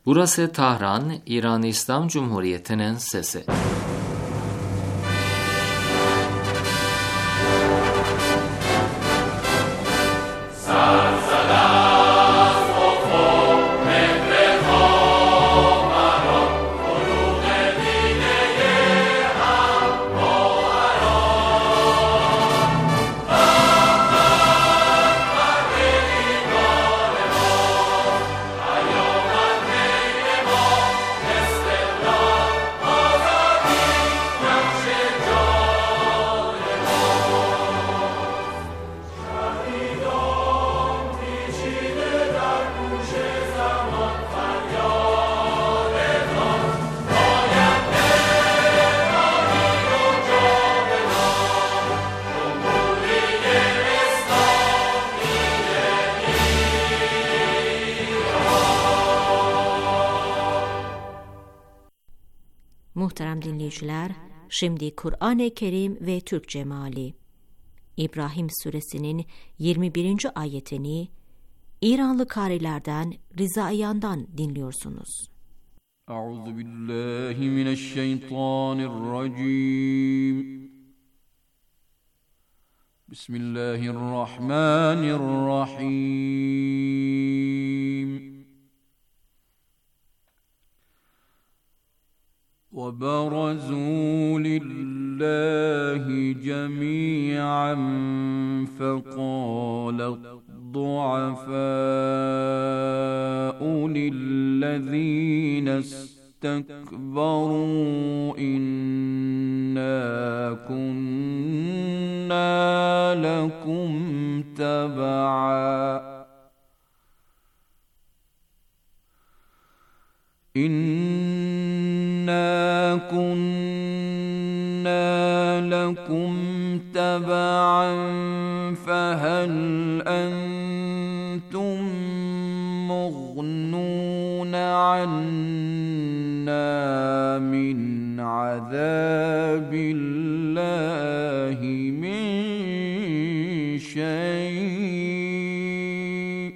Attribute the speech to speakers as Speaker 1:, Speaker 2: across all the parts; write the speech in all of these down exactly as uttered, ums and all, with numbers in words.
Speaker 1: Burası Tahran, İran İslam Cumhuriyeti'nin sesi.
Speaker 2: Muhterem dinleyiciler, şimdi Kur'an-ı Kerim ve Türkçe meali. İbrahim Suresinin yirmi birinci ayetini İranlı karilerden Rizaiyan'dan dinliyorsunuz.
Speaker 3: Euzubillahimineşşeytanirracim. Bismillahirrahmanirrahim. وَبَرَزُوا لِلَّهِ جَمِيعًا فَقَالَ الضُّعَفَاءُ لِلَّذِينَ اسْتَكْبَرُوا إِنَّا كُنَّا لَكُمْ تَبَعًا إِنَّا كُنَّا لَكُمْ تَبَعًا فَهَلْ أَنْتُمْ مُغْنُونَ عَنَّا مِنْ عَذَابِ اللَّهِ مِنْ شَيْءٍ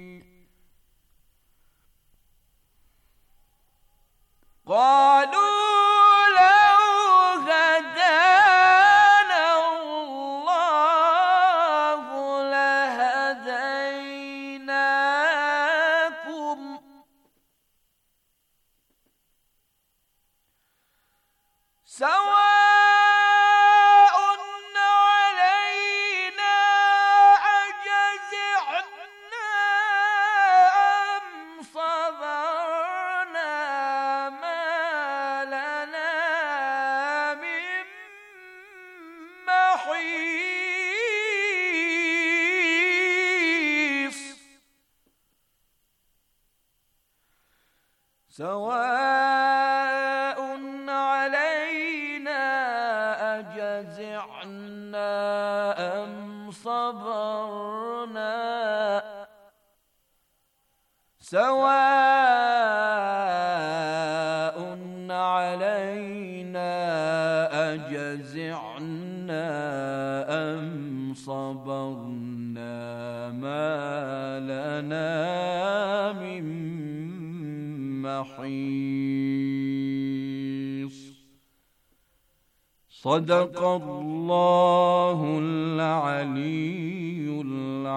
Speaker 3: قَالُوا سواء علينا أجزعنا أم صبرنا ما لنا من محيص سواء أجزعنا أم صبرنا سواء علينا أجزعنا أم صبرنا ما لنا من محيص Sadakallahul aliyyul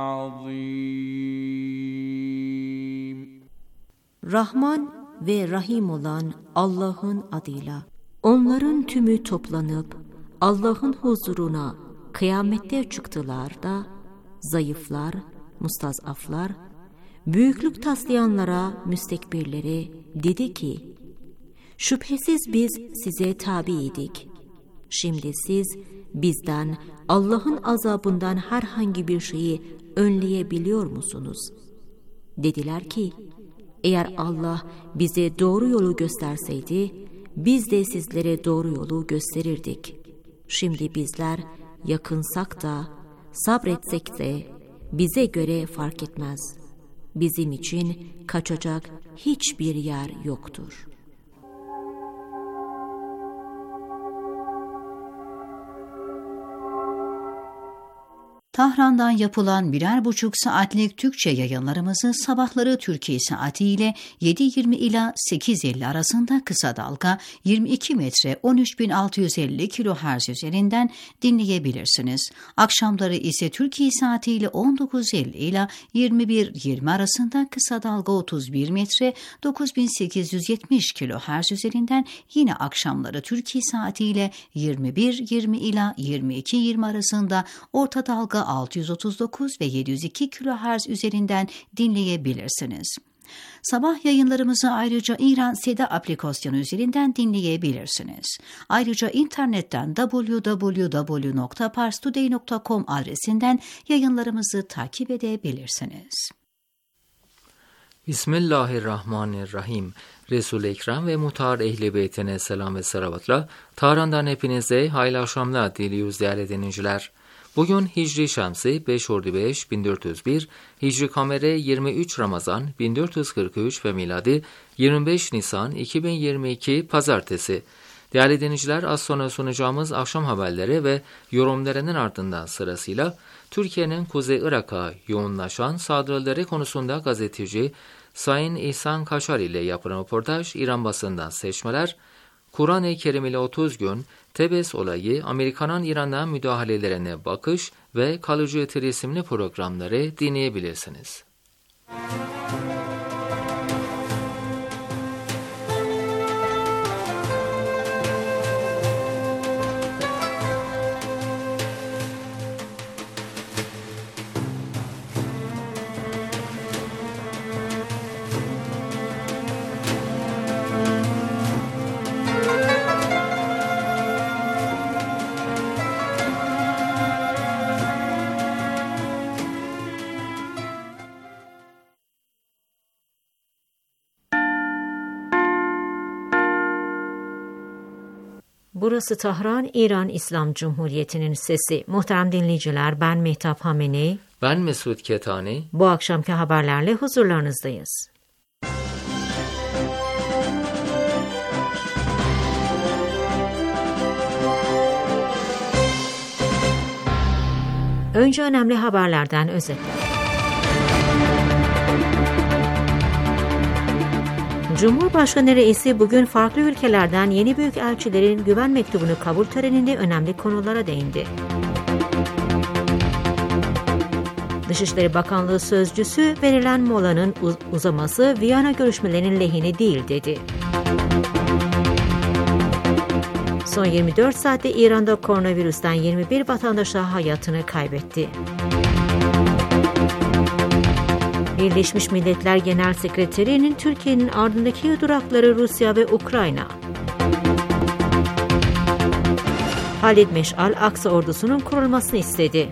Speaker 3: azim.
Speaker 2: Rahman ve Rahim olan Allah'ın adıyla. Onların tümü toplanıp Allah'ın huzuruna kıyamette çıktılar da zayıflar, mustazaflar, büyüklük taslayanlara, müstekbirlere dedi ki, şüphesiz biz size tabiydik. Şimdi siz bizden Allah'ın azabından herhangi bir şeyi önleyebiliyor musunuz? Dediler ki, eğer Allah bize doğru yolu gösterseydi, biz de sizlere doğru yolu gösterirdik. Şimdi bizler yakınsak da, sabretsek de bize göre fark etmez. Bizim için kaçacak hiçbir yer yoktur.
Speaker 4: Tahran'dan yapılan birer buçuk saatlik Türkçe yayınlarımızı sabahları Türkiye saati ile yedi yirmi ila sekiz elli arasında kısa dalga yirmi iki metre on üç bin altı yüz elli kilohertz üzerinden dinleyebilirsiniz. Akşamları ise Türkiye saati ile on dokuz elli ila yirmi bir yirmi arasında kısa dalga otuz bir metre dokuz bin sekiz yüz yetmiş kilohertz üzerinden, yine akşamları Türkiye saati ile yirmi bir yirmi ila yirmi iki yirmi arasında orta dalga altı yüz otuz dokuz ve yedi yüz iki kilohertz üzerinden dinleyebilirsiniz. Sabah yayınlarımızı ayrıca İran Seda aplikasyonu üzerinden dinleyebilirsiniz. Ayrıca internetten double-u double-u double-u nokta pars today nokta com adresinden yayınlarımızı takip edebilirsiniz.
Speaker 1: Bismillahirrahmanirrahim. Resul-i Ekrem ve muhtar Ehl-i Beyt'ine selam ve selavatla Tahran'dan hepinize hayırlı akşamlar diliyoruz değerli dinleyiciler. Bugün Hicri Şemsi beş Ordubeş bin dört yüz bir, Hicri Kameri yirmi üç Ramazan bin dört yüz kırk üç ve miladi yirmi beş Nisan iki bin yirmi iki Pazartesi. Değerli dinleyiciler, az sonra sunacağımız akşam haberleri ve yorumlarının ardından sırasıyla Türkiye'nin Kuzey Irak'a yoğunlaşan saldırıları konusunda gazeteci Sayın İhsan Kaşar ile yapılan röportaj, İran basından seçmeler, Kur'an-ı Kerim ile otuz gün, Tebes olayı, Amerika'nın İran'a müdahalelerine bakış ve kalıcı etiri isimli programları dinleyebilirsiniz.
Speaker 2: Burası Tahran, İran İslam Cumhuriyeti'nin sesi. Muhterem dinleyiciler, ben Mehtap Hameni.
Speaker 1: Ben Mesut Ketani.
Speaker 2: Bu akşamki haberlerle huzurlarınızdayız. Önce önemli haberlerden özetler. Cumhurbaşkanı Reisi bugün farklı ülkelerden yeni büyükelçilerin güven mektubunu kabul töreninde önemli konulara değindi. Dışişleri Bakanlığı sözcüsü verilen molanın uz- uzaması Viyana görüşmelerinin lehine değil dedi. Son yirmi dört saatte İran'da koronavirüsten yirmi bir vatandaş daha hayatını kaybetti. Birleşmiş Milletler Genel Sekreteri'nin Türkiye'nin ardındaki durakları Rusya ve Ukrayna. Halid Meş'al, Aksa ordusunun kurulmasını istedi.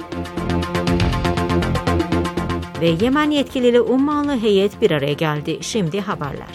Speaker 2: Ve Yemen yetkiliyle ummanlı heyet bir araya geldi. Şimdi haberler.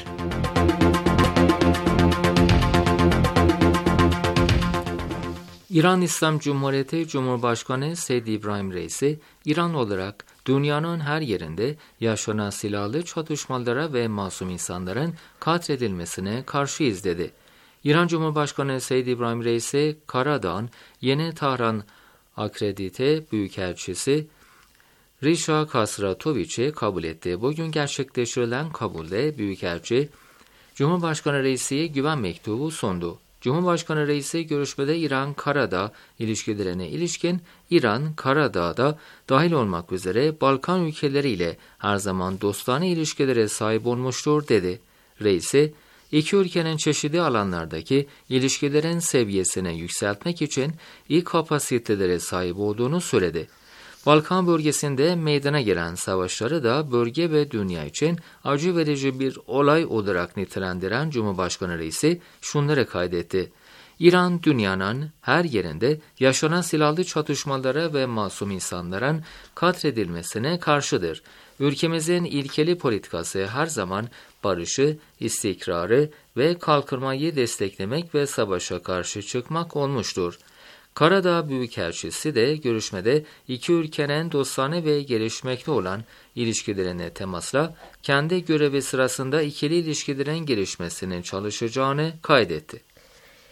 Speaker 1: İran İslam Cumhuriyeti Cumhurbaşkanı Seyyid İbrahim Reisi, İran olarak dünyanın her yerinde yaşanan silahlı çatışmalara ve masum insanların katledilmesine karşıyız dedi. İran Cumhurbaşkanı Seyyid İbrahim Reisi, Karadağ'ın Yeni Tahran akredite büyükelçisi Risha Kasratoviç'i kabul etti. Bugün gerçekleştirilen kabulde büyükelçi, Cumhurbaşkanı Reisi'ye güven mektubu sundu. Cumhurbaşkanı Reisi görüşmede İran-Karadağ ilişkilerine ilişkin İran, Karadağ'da dahil olmak üzere Balkan ülkeleriyle her zaman dostane ilişkilere sahip olmuştur dedi. Reisi, iki ülkenin çeşitli alanlardaki ilişkilerin seviyesini yükseltmek için iyi kapasitelere sahip olduğunu söyledi. Balkan bölgesinde meydana gelen savaşları da bölge ve dünya için acı verici bir olay olarak nitelendiren Cumhurbaşkanı Reisi şunları kaydetti. İran dünyanın her yerinde yaşanan silahlı çatışmalara ve masum insanların katledilmesine karşıdır. Ülkemizin ilkeli politikası her zaman barışı, istikrarı ve kalkınmayı desteklemek ve savaşa karşı çıkmak olmuştur. Karadağ Büyükelçisi de görüşmede iki ülkenin dostane ve gelişmekte olan ilişkilerine temasla kendi görevi sırasında ikili ilişkilerin gelişmesinin çalışacağını kaydetti.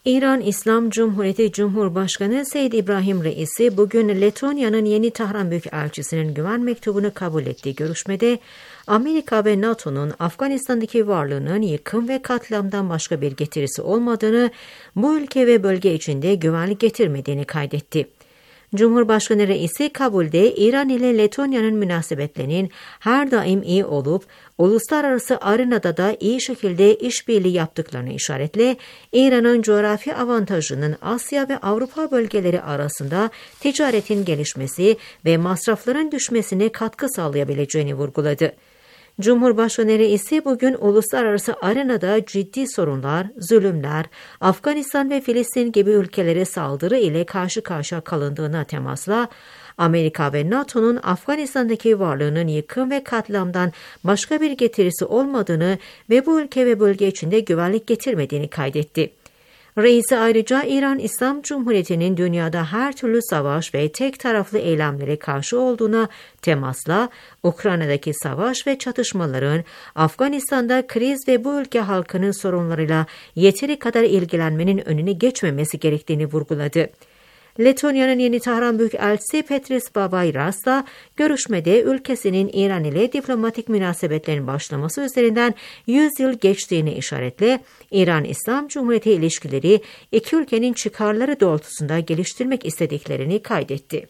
Speaker 2: İran İslam Cumhuriyeti Cumhurbaşkanı Seyyid İbrahim Reisi bugün Letonya'nın yeni Tahran Büyükelçisi'nin güven mektubunu kabul ettiği görüşmede Amerika ve NATO'nun Afganistan'daki varlığının yıkım ve katliamdan başka bir getirisi olmadığını, bu ülke ve bölge içinde güvenlik getirmediğini kaydetti. Cumhurbaşkanı Reisi kabulde İran ile Letonya'nın münasebetlerinin her daim iyi olup, uluslararası arenada da iyi şekilde işbirliği yaptıklarını işaretle, İran'ın coğrafi avantajının Asya ve Avrupa bölgeleri arasında ticaretin gelişmesi ve masrafların düşmesine katkı sağlayabileceğini vurguladı. Cumhurbaşkanı Reisi bugün uluslararası arenada ciddi sorunlar, zulümler, Afganistan ve Filistin gibi ülkelere saldırı ile karşı karşıya kalındığına temasla, Amerika ve NATO'nun Afganistan'daki varlığının yıkım ve katliamdan başka bir getirisi olmadığını ve bu ülke ve bölge içinde güvenlik getirmediğini kaydetti. Reisi ayrıca İran İslam Cumhuriyeti'nin dünyada her türlü savaş ve tek taraflı eylemlere karşı olduğuna temasla, Ukrayna'daki savaş ve çatışmaların, Afganistan'da kriz ve bu ülke halkının sorunlarıyla yeteri kadar ilgilenmenin önüne geçmemesi gerektiğini vurguladı. Letonya'nın yeni Tahran Büyükelçisi Petris Babairas da görüşmede ülkesinin İran ile diplomatik münasebetlerin başlaması üzerinden yüz yıl geçtiğini işaretle, İran İslam Cumhuriyeti ilişkileri iki ülkenin çıkarları doğrultusunda geliştirmek istediklerini kaydetti.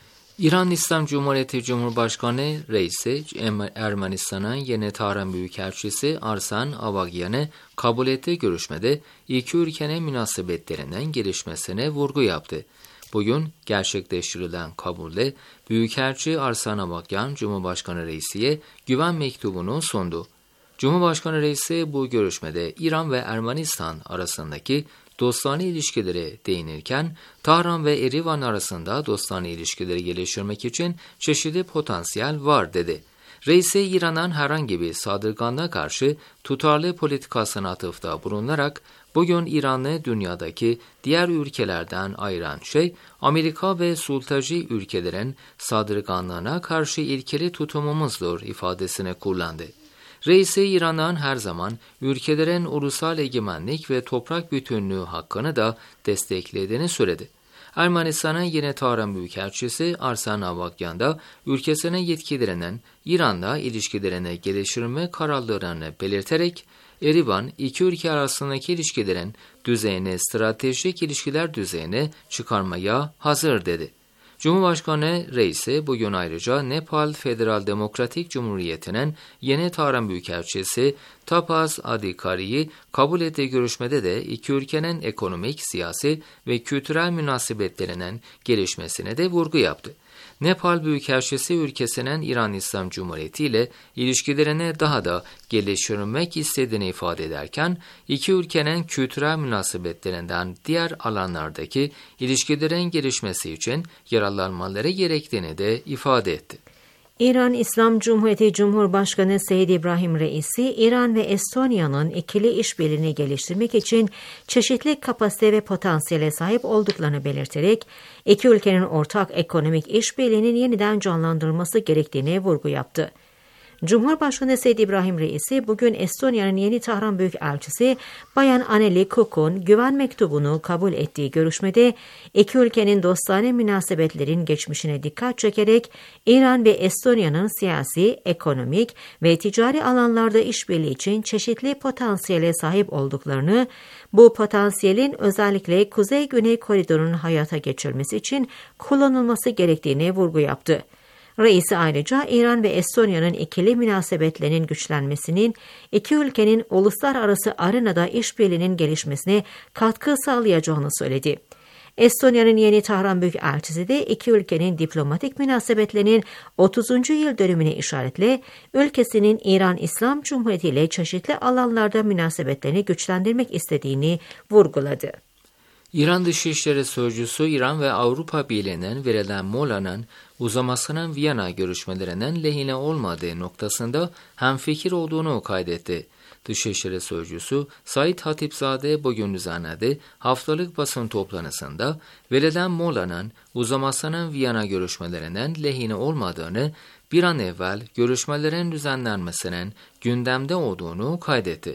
Speaker 1: İran İslam Cumhuriyeti Cumhurbaşkanı Reisi Ermenistan'ın yeni Tahran Büyükelçisi Arsen Avagyan'ı kabul ettiği görüşmede iki ülkenin münasebetlerinden gelişmesine vurgu yaptı. Bugün gerçekleştirilen kabulde Büyükelçi Arsen Avagyan Cumhurbaşkanı Reisi'ye güven mektubunu sundu. Cumhurbaşkanı Reisi bu görüşmede İran ve Ermenistan arasındaki dostane ilişkilere değinirken, Tahran ve Erivan arasında dostane ilişkileri geliştirmek için çeşitli potansiyel var dedi. Reisi İran'ın herhangi bir saldırganlığa karşı tutarlı politikasına atıfta bulunarak, bugün İran'ı dünyadaki diğer ülkelerden ayıran şey, Amerika ve sultacı ülkelerin saldırganlığına karşı ilkeli tutumumuzdur ifadesini kullandı. Reisi İran'ın her zaman ülkelerin ulusal egemenlik ve toprak bütünlüğü hakkını da desteklediğini söyledi. Ermenistan'ın yeni Tahran Büyükelçisi Arsen Avagyan da ülkesinin yetkililerinin İran'la ilişkilerini geliştirme kararlarını belirterek, Erivan iki ülke arasındaki ilişkilerin düzeyini stratejik ilişkiler düzeyine çıkarmaya hazır dedi. Cumhurbaşkanı Reisi bugün ayrıca Nepal Federal Demokratik Cumhuriyeti'nin yeni Tahran Büyükelçisi Tapaz Adhikari'yi kabul ettiği görüşmede de iki ülkenin ekonomik, siyasi ve kültürel münasebetlerinin gelişmesine de vurgu yaptı. Nepal Büyükelçisi ülkesinin İran İslam Cumhuriyeti ile ilişkilerini daha da geliştirmek istediğini ifade ederken, iki ülkenin kültürel münasebetlerinden diğer alanlardaki ilişkilerin gelişmesi için yararlanmaları gerektiğini de ifade etti.
Speaker 2: İran İslam Cumhuriyeti Cumhurbaşkanı Seyyid İbrahim Reisi, İran ve Estonya'nın ikili işbirliğini geliştirmek için çeşitli kapasite ve potansiyele sahip olduklarını belirterek, iki ülkenin ortak ekonomik işbirliğinin yeniden canlandırılması gerektiğine vurgu yaptı. Cumhurbaşkanı Seyyid İbrahim Reisi bugün Estonya'nın yeni Tahran Büyükelçisi Bayan Anneli Kuk'un güven mektubunu kabul ettiği görüşmede iki ülkenin dostane münasebetlerin geçmişine dikkat çekerek İran ve Estonya'nın siyasi, ekonomik ve ticari alanlarda işbirliği için çeşitli potansiyele sahip olduklarını, bu potansiyelin özellikle Kuzey-Güney koridorunun hayata geçirilmesi için kullanılması gerektiğine vurgu yaptı. Reisi ayrıca İran ve Estonya'nın ikili münasebetlerinin güçlenmesinin, iki ülkenin uluslararası arenada işbirliğinin gelişmesine katkı sağlayacağını söyledi. Estonya'nın yeni Tahran Büyükelçisi de iki ülkenin diplomatik münasebetlerinin otuzuncu yıl dönümüne işaretle, ülkesinin İran İslam Cumhuriyeti ile çeşitli alanlarda münasebetlerini güçlendirmek istediğini vurguladı.
Speaker 1: İran Dışişleri Sözcüsü İran ve Avrupa Birliği'nin verilen molanın uzamasının Viyana görüşmelerinin lehine olmadığı noktasında hemfikir olduğunu kaydetti. Dışişleri Sözcüsü Said Hatipzade bugün düzenlediği haftalık basın toplantısında verilen molanın uzamasının Viyana görüşmelerinin lehine olmadığını, bir an evvel görüşmelerin düzenlenmesinin gündemde olduğunu kaydetti.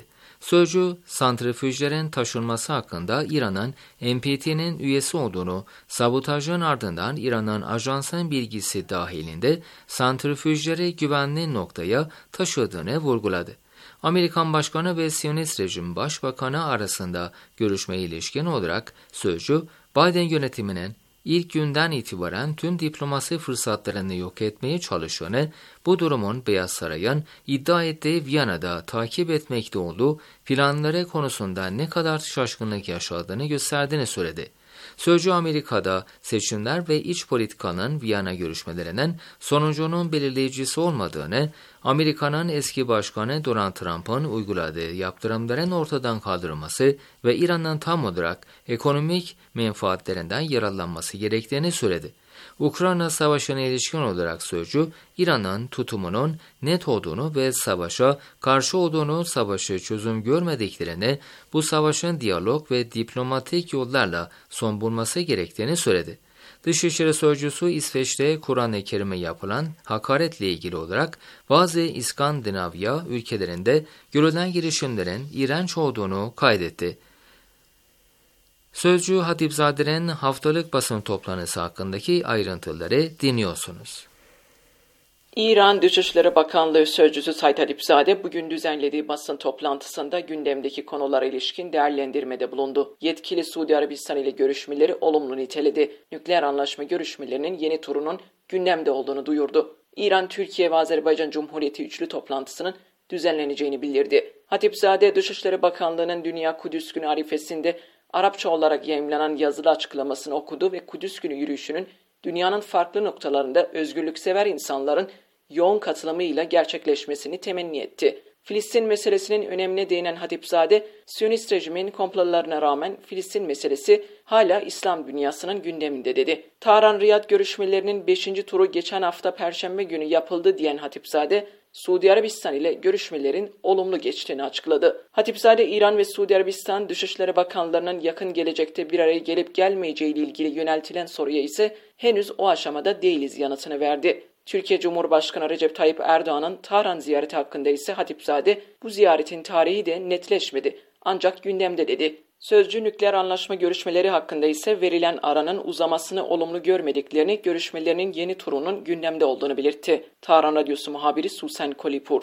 Speaker 1: Sözcü, santrifüjlerin taşınması hakkında İran'ın N P T'nin üyesi olduğunu, sabotajın ardından İran'ın ajansın bilgisi dahilinde santrifüjleri güvenli noktaya taşıdığını vurguladı. Amerikan Başkanı ve Siyonist rejim Başbakanı arasında görüşmeye ilişkin olarak sözcü, Biden yönetiminin ilk günden itibaren tüm diplomasi fırsatlarını yok etmeye çalıştığını, bu durumun Beyaz Saray'ın iddia ettiği Viyana'da takip etmekte olduğu planları konusunda ne kadar şaşkınlık yaşadığını gösterdiğini söyledi. Sözcü Amerika'da seçimler ve iç politikanın Viyana görüşmelerinin sonucunun belirleyicisi olmadığını, Amerika'nın eski başkanı Donald Trump'ın uyguladığı yaptırımların ortadan kaldırılması ve İran'ın tam olarak ekonomik menfaatlerinden yararlanması gerektiğini söyledi. Ukrayna Savaşı'na ilişkin olarak sözcü, İran'ın tutumunun net olduğunu ve savaşa karşı olduğunu, savaşı çözüm görmediklerini, bu savaşın diyalog ve diplomatik yollarla son bulması gerektiğini söyledi. Dışişleri Sözcüsü İsveç'te Kur'an-ı Kerim'e yapılan hakaretle ilgili olarak bazı İskandinavya ülkelerinde görülen girişimlerin iğrenç olduğunu kaydetti. Sözcü Hatipzade'nin haftalık basın toplantısı hakkındaki ayrıntıları dinliyorsunuz.
Speaker 5: İran Dışişleri Bakanlığı Sözcüsü Said Hatipzade bugün düzenlediği basın toplantısında gündemdeki konulara ilişkin değerlendirmede bulundu. Yetkili Suudi Arabistan ile görüşmeleri olumlu niteledi. Nükleer anlaşma görüşmelerinin yeni turunun gündemde olduğunu duyurdu. İran, Türkiye ve Azerbaycan Cumhuriyeti üçlü toplantısının düzenleneceğini bildirdi. Hatipzade, Dışişleri Bakanlığı'nın Dünya Kudüs Günü arifesinde Arapça olarak yayımlanan yazılı açıklamasını okudu ve Kudüs Günü yürüyüşünün dünyanın farklı noktalarında özgürlüksever insanların yoğun katılımıyla gerçekleşmesini temenni etti. Filistin meselesinin önemine değinen Hatipzade, Siyonist rejimin komplolarına rağmen Filistin meselesi hala İslam dünyasının gündeminde dedi. Tahran-Riyad görüşmelerinin beşinci turu geçen hafta Perşembe günü yapıldı diyen Hatipzade, Suudi Arabistan ile görüşmelerin olumlu geçtiğini açıkladı. Hatipzade, İran ve Suudi Arabistan Dışişleri Bakanlarının yakın gelecekte bir araya gelip gelmeyeceği ile ilgili yöneltilen soruya ise henüz o aşamada değiliz yanıtını verdi. Türkiye Cumhurbaşkanı Recep Tayyip Erdoğan'ın Tahran ziyareti hakkında ise Hatipzade, bu ziyaretin tarihi de netleşmedi ancak gündemde dedi. Sözcü, nükleer anlaşma görüşmeleri hakkında ise verilen aranın uzamasını olumlu görmediklerini, görüşmelerinin yeni turunun gündemde olduğunu belirtti. Tahran Radyosu muhabiri Susan Kolipur.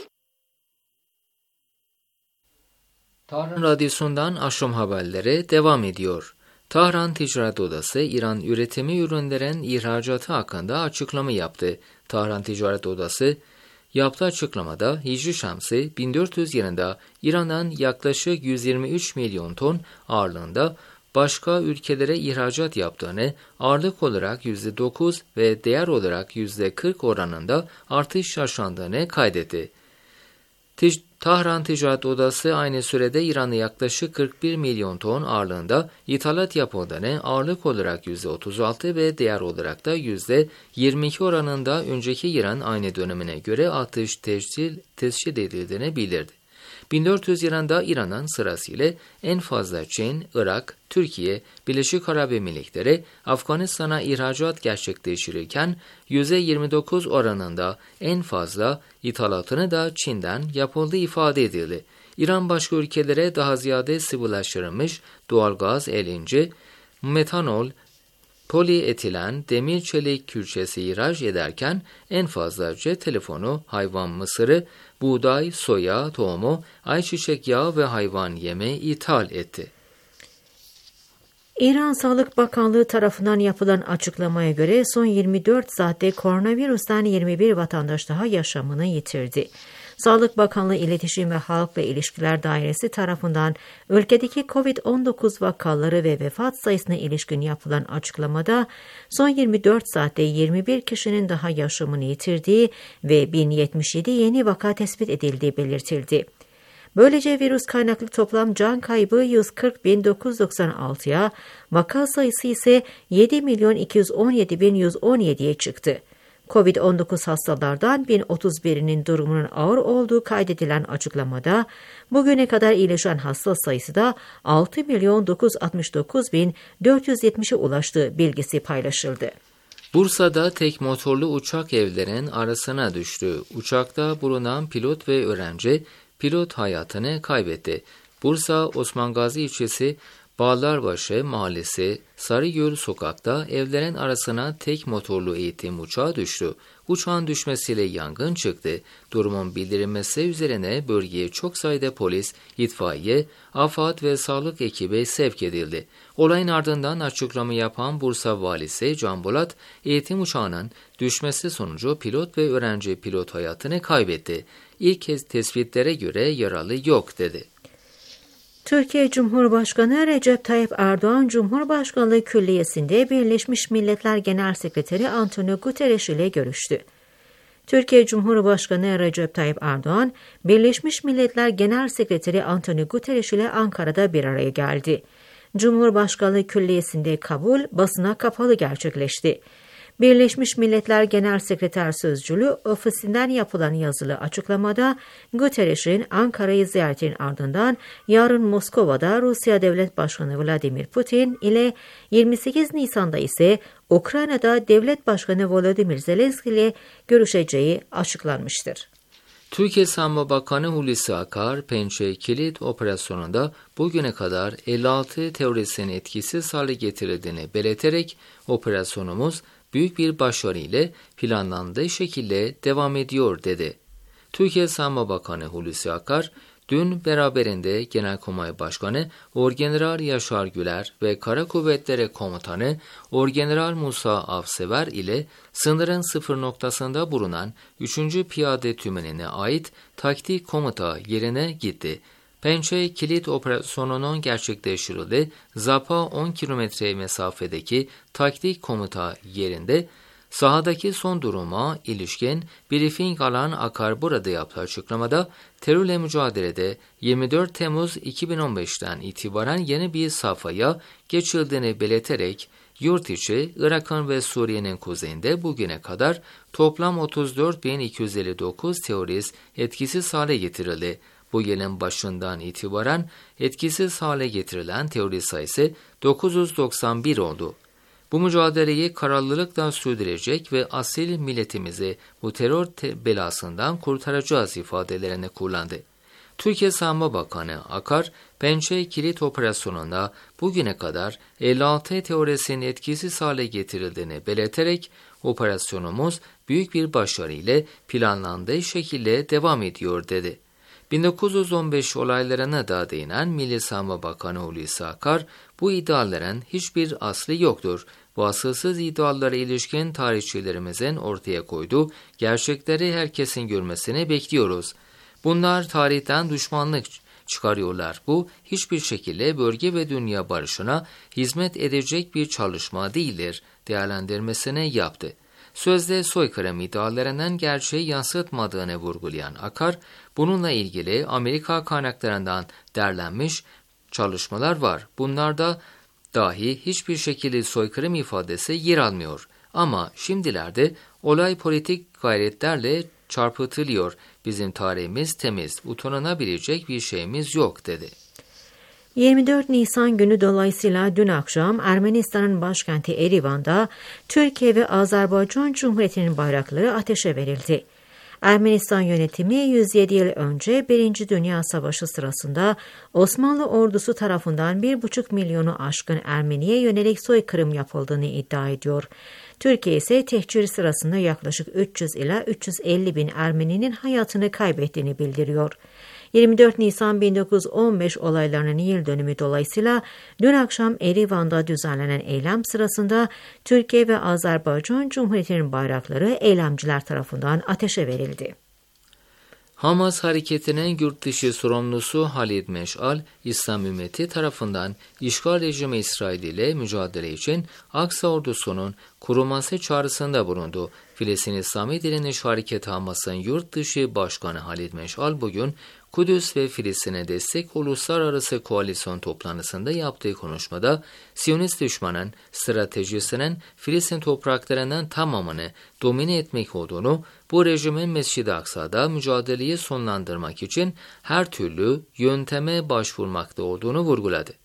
Speaker 1: Tahran Radyosu'ndan akşam haberleri devam ediyor. Tahran Ticaret Odası, İran üretimi ürünlerin ihracatı hakkında açıklama yaptı. Tahran Ticaret Odası yaptığı açıklamada Hicri Şamsi bin dört yüz yılında İran'dan yaklaşık yüz yirmi üç milyon ton ağırlığında başka ülkelere ihracat yaptığını, ağırlık olarak yüzde dokuz ve değer olarak yüzde kırk oranında artış yaşandığını kaydetti. Tic- Tahran Ticaret Odası aynı sürede İran'a yaklaşık kırk bir milyon ton ağırlığında ithalat yapıldığını, ağırlık olarak yüzde otuz altı ve değer olarak da yüzde yirmi iki oranında önceki İran aynı dönemine göre artış tescil, tescil edildiğini bildirdi. bin dört yüz yılında İran'ın sırasıyla en fazla Çin, Irak, Türkiye, Birleşik Arap Emirlikleri, Afganistan'a ihracat gerçekleştirirken yüzde yirmi dokuz oranında en fazla ithalatını da Çin'den yapıldığı ifade edildi. İran başka ülkelere daha ziyade sıvılaştırılmış doğalgaz, L N G, metanol, polietilen, demir çelik külçesi ihraç ederken en fazla cep telefonu, hayvan mısırı, buğday, soya, tohumu, ayçiçek yağı ve hayvan yemi ithal etti.
Speaker 2: İran Sağlık Bakanlığı tarafından yapılan açıklamaya göre son yirmi dört saatte koronavirüsten yirmi bir vatandaş daha yaşamını yitirdi. Sağlık Bakanlığı İletişim ve Halkla İlişkiler Dairesi tarafından ülkedeki kovid on dokuz vakaları ve vefat sayısına ilişkin yapılan açıklamada son yirmi dört saatte yirmi bir kişinin daha yaşamını yitirdiği ve bin yetmiş yedi yeni vaka tespit edildiği belirtildi. Böylece virüs kaynaklı toplam can kaybı yüz kırk bin dokuz yüz doksan altıya, vaka sayısı ise yedi milyon iki yüz on yedi bin yüz on yediye çıktı. kovid on dokuz hastalardan bin otuz birinin durumunun ağır olduğu kaydedilen açıklamada, bugüne kadar iyileşen hasta sayısı da altı milyon dokuz yüz altmış dokuz bin dört yüz yetmişe ulaştığı bilgisi paylaşıldı.
Speaker 1: Bursa'da tek motorlu uçak evlerin arasına düştü. Uçakta bulunan pilot ve öğrenci pilot hayatını kaybetti. Bursa Osman Gazi ilçesi Bağlarbaşı Mahallesi Sarıgöl sokakta evlerin arasına tek motorlu eğitim uçağı düştü. Uçağın düşmesiyle yangın çıktı. Durumun bildirilmesi üzerine bölgeye çok sayıda polis, itfaiye, AFAD ve sağlık ekibi sevk edildi. Olayın ardından açıklama yapan Bursa Valisi Can Bolat, eğitim uçağının düşmesi sonucu pilot ve öğrenci pilot hayatını kaybetti. İlk kez tespitlere göre yaralı yok dedi.
Speaker 2: Türkiye Cumhurbaşkanı Recep Tayyip Erdoğan, Cumhurbaşkanlığı Külliyesi'nde Birleşmiş Milletler Genel Sekreteri Antonio Guterres ile görüştü. Türkiye Cumhurbaşkanı Recep Tayyip Erdoğan, Birleşmiş Milletler Genel Sekreteri Antonio Guterres ile Ankara'da bir araya geldi. Cumhurbaşkanlığı Külliyesi'nde kabul basına kapalı gerçekleşti. Birleşmiş Milletler Genel Sekreter Sözcülüğü ofisinden yapılan yazılı açıklamada Guterres'in Ankara'yı ziyaretinin ardından yarın Moskova'da Rusya Devlet Başkanı Vladimir Putin ile yirmi sekiz Nisan'da ise Ukrayna'da Devlet Başkanı Volodymyr Zelenski ile görüşeceği açıklanmıştır.
Speaker 1: Türkiye Savunma Bakanı Hulusi Akar, Pençe Kilit Operasyonu'nda bugüne kadar elli altı teröristin etkisiz hale getirildiğini belirterek operasyonumuz büyük bir başarı ile planlandığı şekilde devam ediyor dedi. Türkiye Savunma Bakanı Hulusi Akar, dün beraberinde Genelkurmay Başkanı Orgeneral Yaşar Güler ve Kara Kuvvetleri Komutanı Orgeneral Musa Avsever ile sınırın sıfır noktasında bulunan üçüncü Piyade Tümeni'ne ait taktik komuta yerine gitti. Pençe Kilit Operasyonu'nun gerçekleştirildiği Zapa on kilometre mesafedeki taktik komuta yerinde sahadaki son duruma ilişkin briefing alan Akar burada yaptığı açıklamada terörle mücadelede yirmi dört Temmuz iki bin on beşten itibaren yeni bir safhaya geçildiğini belirterek yurt içi, Irak'ın ve Suriye'nin kuzeyinde bugüne kadar toplam otuz dört bin iki yüz elli dokuz terörist etkisiz hale getirildi. Bu yılın başından itibaren etkisiz hale getirilen terörist sayısı dokuz yüz doksan bir oldu. Bu mücadeleyi kararlılıkla sürdürecek ve asil milletimizi bu terör belasından kurtaracağız ifadelerini kullandı. Türkiye Savunma Bakanı Akar, Pençe Kilit Operasyonu'nda bugüne kadar elli altı teröristin etkisiz hale getirildiğini belirterek operasyonumuz büyük bir başarı ile planlandığı şekilde devam ediyor dedi. bin dokuz yüz on beş olaylarına da değinen Milli Savunma Bakanı Hulusi Akar, bu iddiaların hiçbir aslı yoktur. Bu asılsız iddialara ilişkin tarihçilerimizin ortaya koyduğu gerçekleri herkesin görmesini bekliyoruz. Bunlar tarihten düşmanlık çıkarıyorlar. Bu hiçbir şekilde bölge ve dünya barışına hizmet edecek bir çalışma değildir değerlendirmesini yaptı. Sözde soykırım iddialarının gerçeği yansıtmadığını vurgulayan Akar, bununla ilgili Amerika kaynaklarından derlenmiş çalışmalar var. Bunlarda dahi hiçbir şekilde soykırım ifadesi yer almıyor. Ama şimdilerde olay politik gayretlerle çarpıtılıyor. Bizim tarihimiz temiz, utanılabilecek bir şeyimiz yok dedi.
Speaker 2: yirmi dört Nisan günü dolayısıyla dün akşam Ermenistan'ın başkenti Erivan'da Türkiye ve Azerbaycan Cumhuriyeti'nin bayrakları ateşe verildi. Ermenistan yönetimi yüz yedi yıl önce Birinci Dünya Savaşı sırasında Osmanlı ordusu tarafından bir buçuk milyonu aşkın Ermeniye yönelik soykırım yapıldığını iddia ediyor. Türkiye ise tehcir sırasında yaklaşık üç yüz ila üç yüz elli bin Ermeninin hayatını kaybettiğini bildiriyor. yirmi dört Nisan bin dokuz yüz on beş olaylarının yıl dönümü dolayısıyla dün akşam Erivan'da düzenlenen eylem sırasında Türkiye ve Azerbaycan Cumhuriyeti'nin bayrakları eylemciler tarafından ateşe verildi.
Speaker 1: Hamas hareketinin yurt dışı sorumlusu Halid Meşal, İslam ümmeti tarafından işgal rejimi İsrail ile mücadele için Aksa ordusunun kurulması çağrısında bulundu. Filistin İslami Direniş Hareketi Hamas'ın yurt dışı başkanı Halid Meşal bugün Kudüs ve Filistin'e destek uluslararası koalisyon toplantısında yaptığı konuşmada Siyonist düşmanın stratejisinin Filistin topraklarının tamamını domine etmek olduğunu, bu rejimin Mescid-i Aksa'da mücadeleyi sonlandırmak için her türlü yönteme başvurmakta olduğunu vurguladı.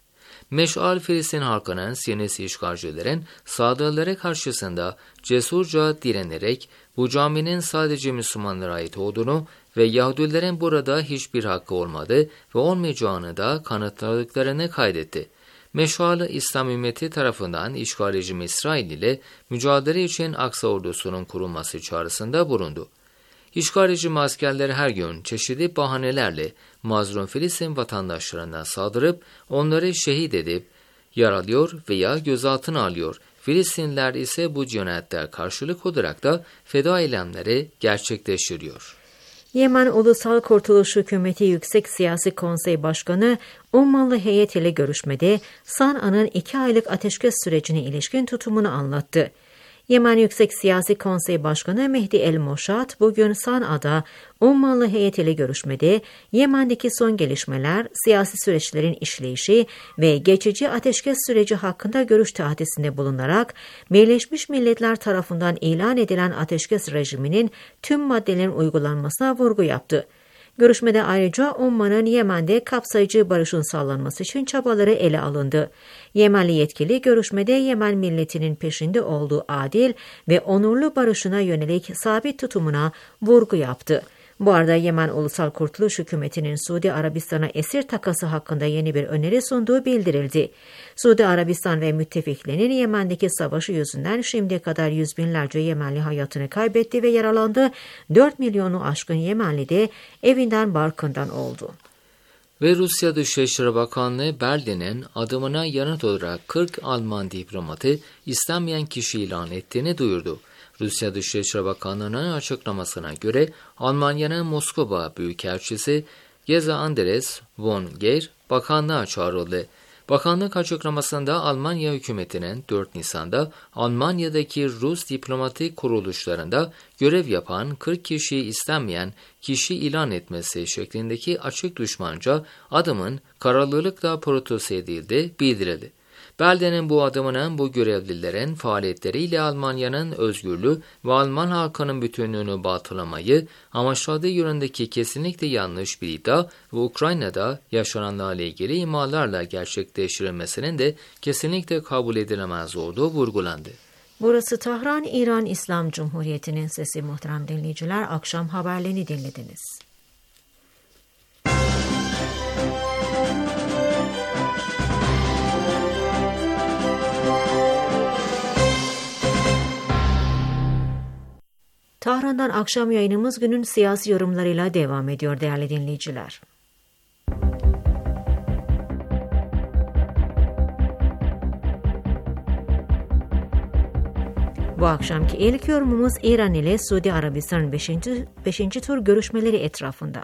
Speaker 1: Meşal Filistin halkının Siyonist işgalcilerin saldırıları karşısında cesurca direnerek bu caminin sadece Müslümanlara ait olduğunu ve Yahudilerin burada hiçbir hakkı olmadığı ve olmayacağını da kanıtladıklarını kaydetti. Meşal İslam ümmeti tarafından işgal rejimi İsrail ile mücadele için Aksa ordusunun kurulması çağrısında bulundu. İşgal rejimi askerleri her gün çeşitli bahanelerle mazlum Filistin vatandaşlarına saldırıp onları şehit edip yaralıyor veya gözaltına alıyor. Filistinliler ise bu cinayetler karşılık olarak da feda eylemleri gerçekleştiriyor.
Speaker 2: Yemen Ulusal Kurtuluş Hükümeti Yüksek Siyasi Konsey Başkanı Ummanlı heyet ile görüşmede Sana'nın iki aylık ateşkes sürecine ilişkin tutumunu anlattı. Yemen Yüksek Siyasi Konsey Başkanı Mehdi El-Moşat bugün Sana'da Ummanlı heyet ile görüşmede Yemen'deki son gelişmeler, siyasi süreçlerin işleyişi ve geçici ateşkes süreci hakkında görüş tahdisinde bulunarak Birleşmiş Milletler tarafından ilan edilen ateşkes rejiminin tüm maddelerin uygulanmasına vurgu yaptı. Görüşmede ayrıca Umman'ın Yemen'de kapsayıcı barışın sağlanması için çabaları ele alındı. Yemenli yetkili görüşmede Yemen milletinin peşinde olduğu adil ve onurlu barışına yönelik sabit tutumuna vurgu yaptı. Bu arada Yemen Ulusal Kurtuluş Hükümeti'nin Suudi Arabistan'a esir takası hakkında yeni bir öneri sunduğu bildirildi. Suudi Arabistan ve müttefiklerinin Yemen'deki savaşı yüzünden şimdiye kadar yüz binlerce Yemenli hayatını kaybetti ve yaralandı. dört milyonu aşkın Yemenli de evinden barkından oldu.
Speaker 1: Ve Rusya Dışişleri Bakanlığı Berlin'in adımına yanıt olarak kırk Alman diplomatı istenmeyen kişi ilan ettiğini duyurdu. Rusya Dışişleri Bakanlığı'nın açıklamasına göre Almanya'nın Moskova Büyükelçisi Geza Andres von Geer bakanlığa çağrıldı. Bakanlık açıklamasında Almanya hükümetinin dört Nisan'da Almanya'daki Rus diplomatik kuruluşlarında görev yapan kırk kişiyi istenmeyen kişi ilan etmesi şeklindeki açık düşmanca adımın kararlılıkla protesto edildiği bildirildi. Berlin'in bu adımının bu görevlilerin faaliyetleriyle Almanya'nın özgürlüğü ve Alman halkının bütünlüğünü batılamayı amaçladığı yönündeki kesinlikle yanlış bir iddia ve Ukrayna'da yaşananlarla ilgili imalarla gerçekleştirilmesinin de kesinlikle kabul edilemez olduğu vurgulandı.
Speaker 2: Burası Tahran, İran İslam Cumhuriyeti'nin sesi. Muhterem dinleyiciler, akşam haberlerini dinlediniz. Tahran'dan akşam yayınımız günün siyasi yorumlarıyla devam ediyor değerli dinleyiciler. Bu akşamki ilk yorumumuz İran ile Suudi Arabistan'ın beşinci tur görüşmeleri etrafında.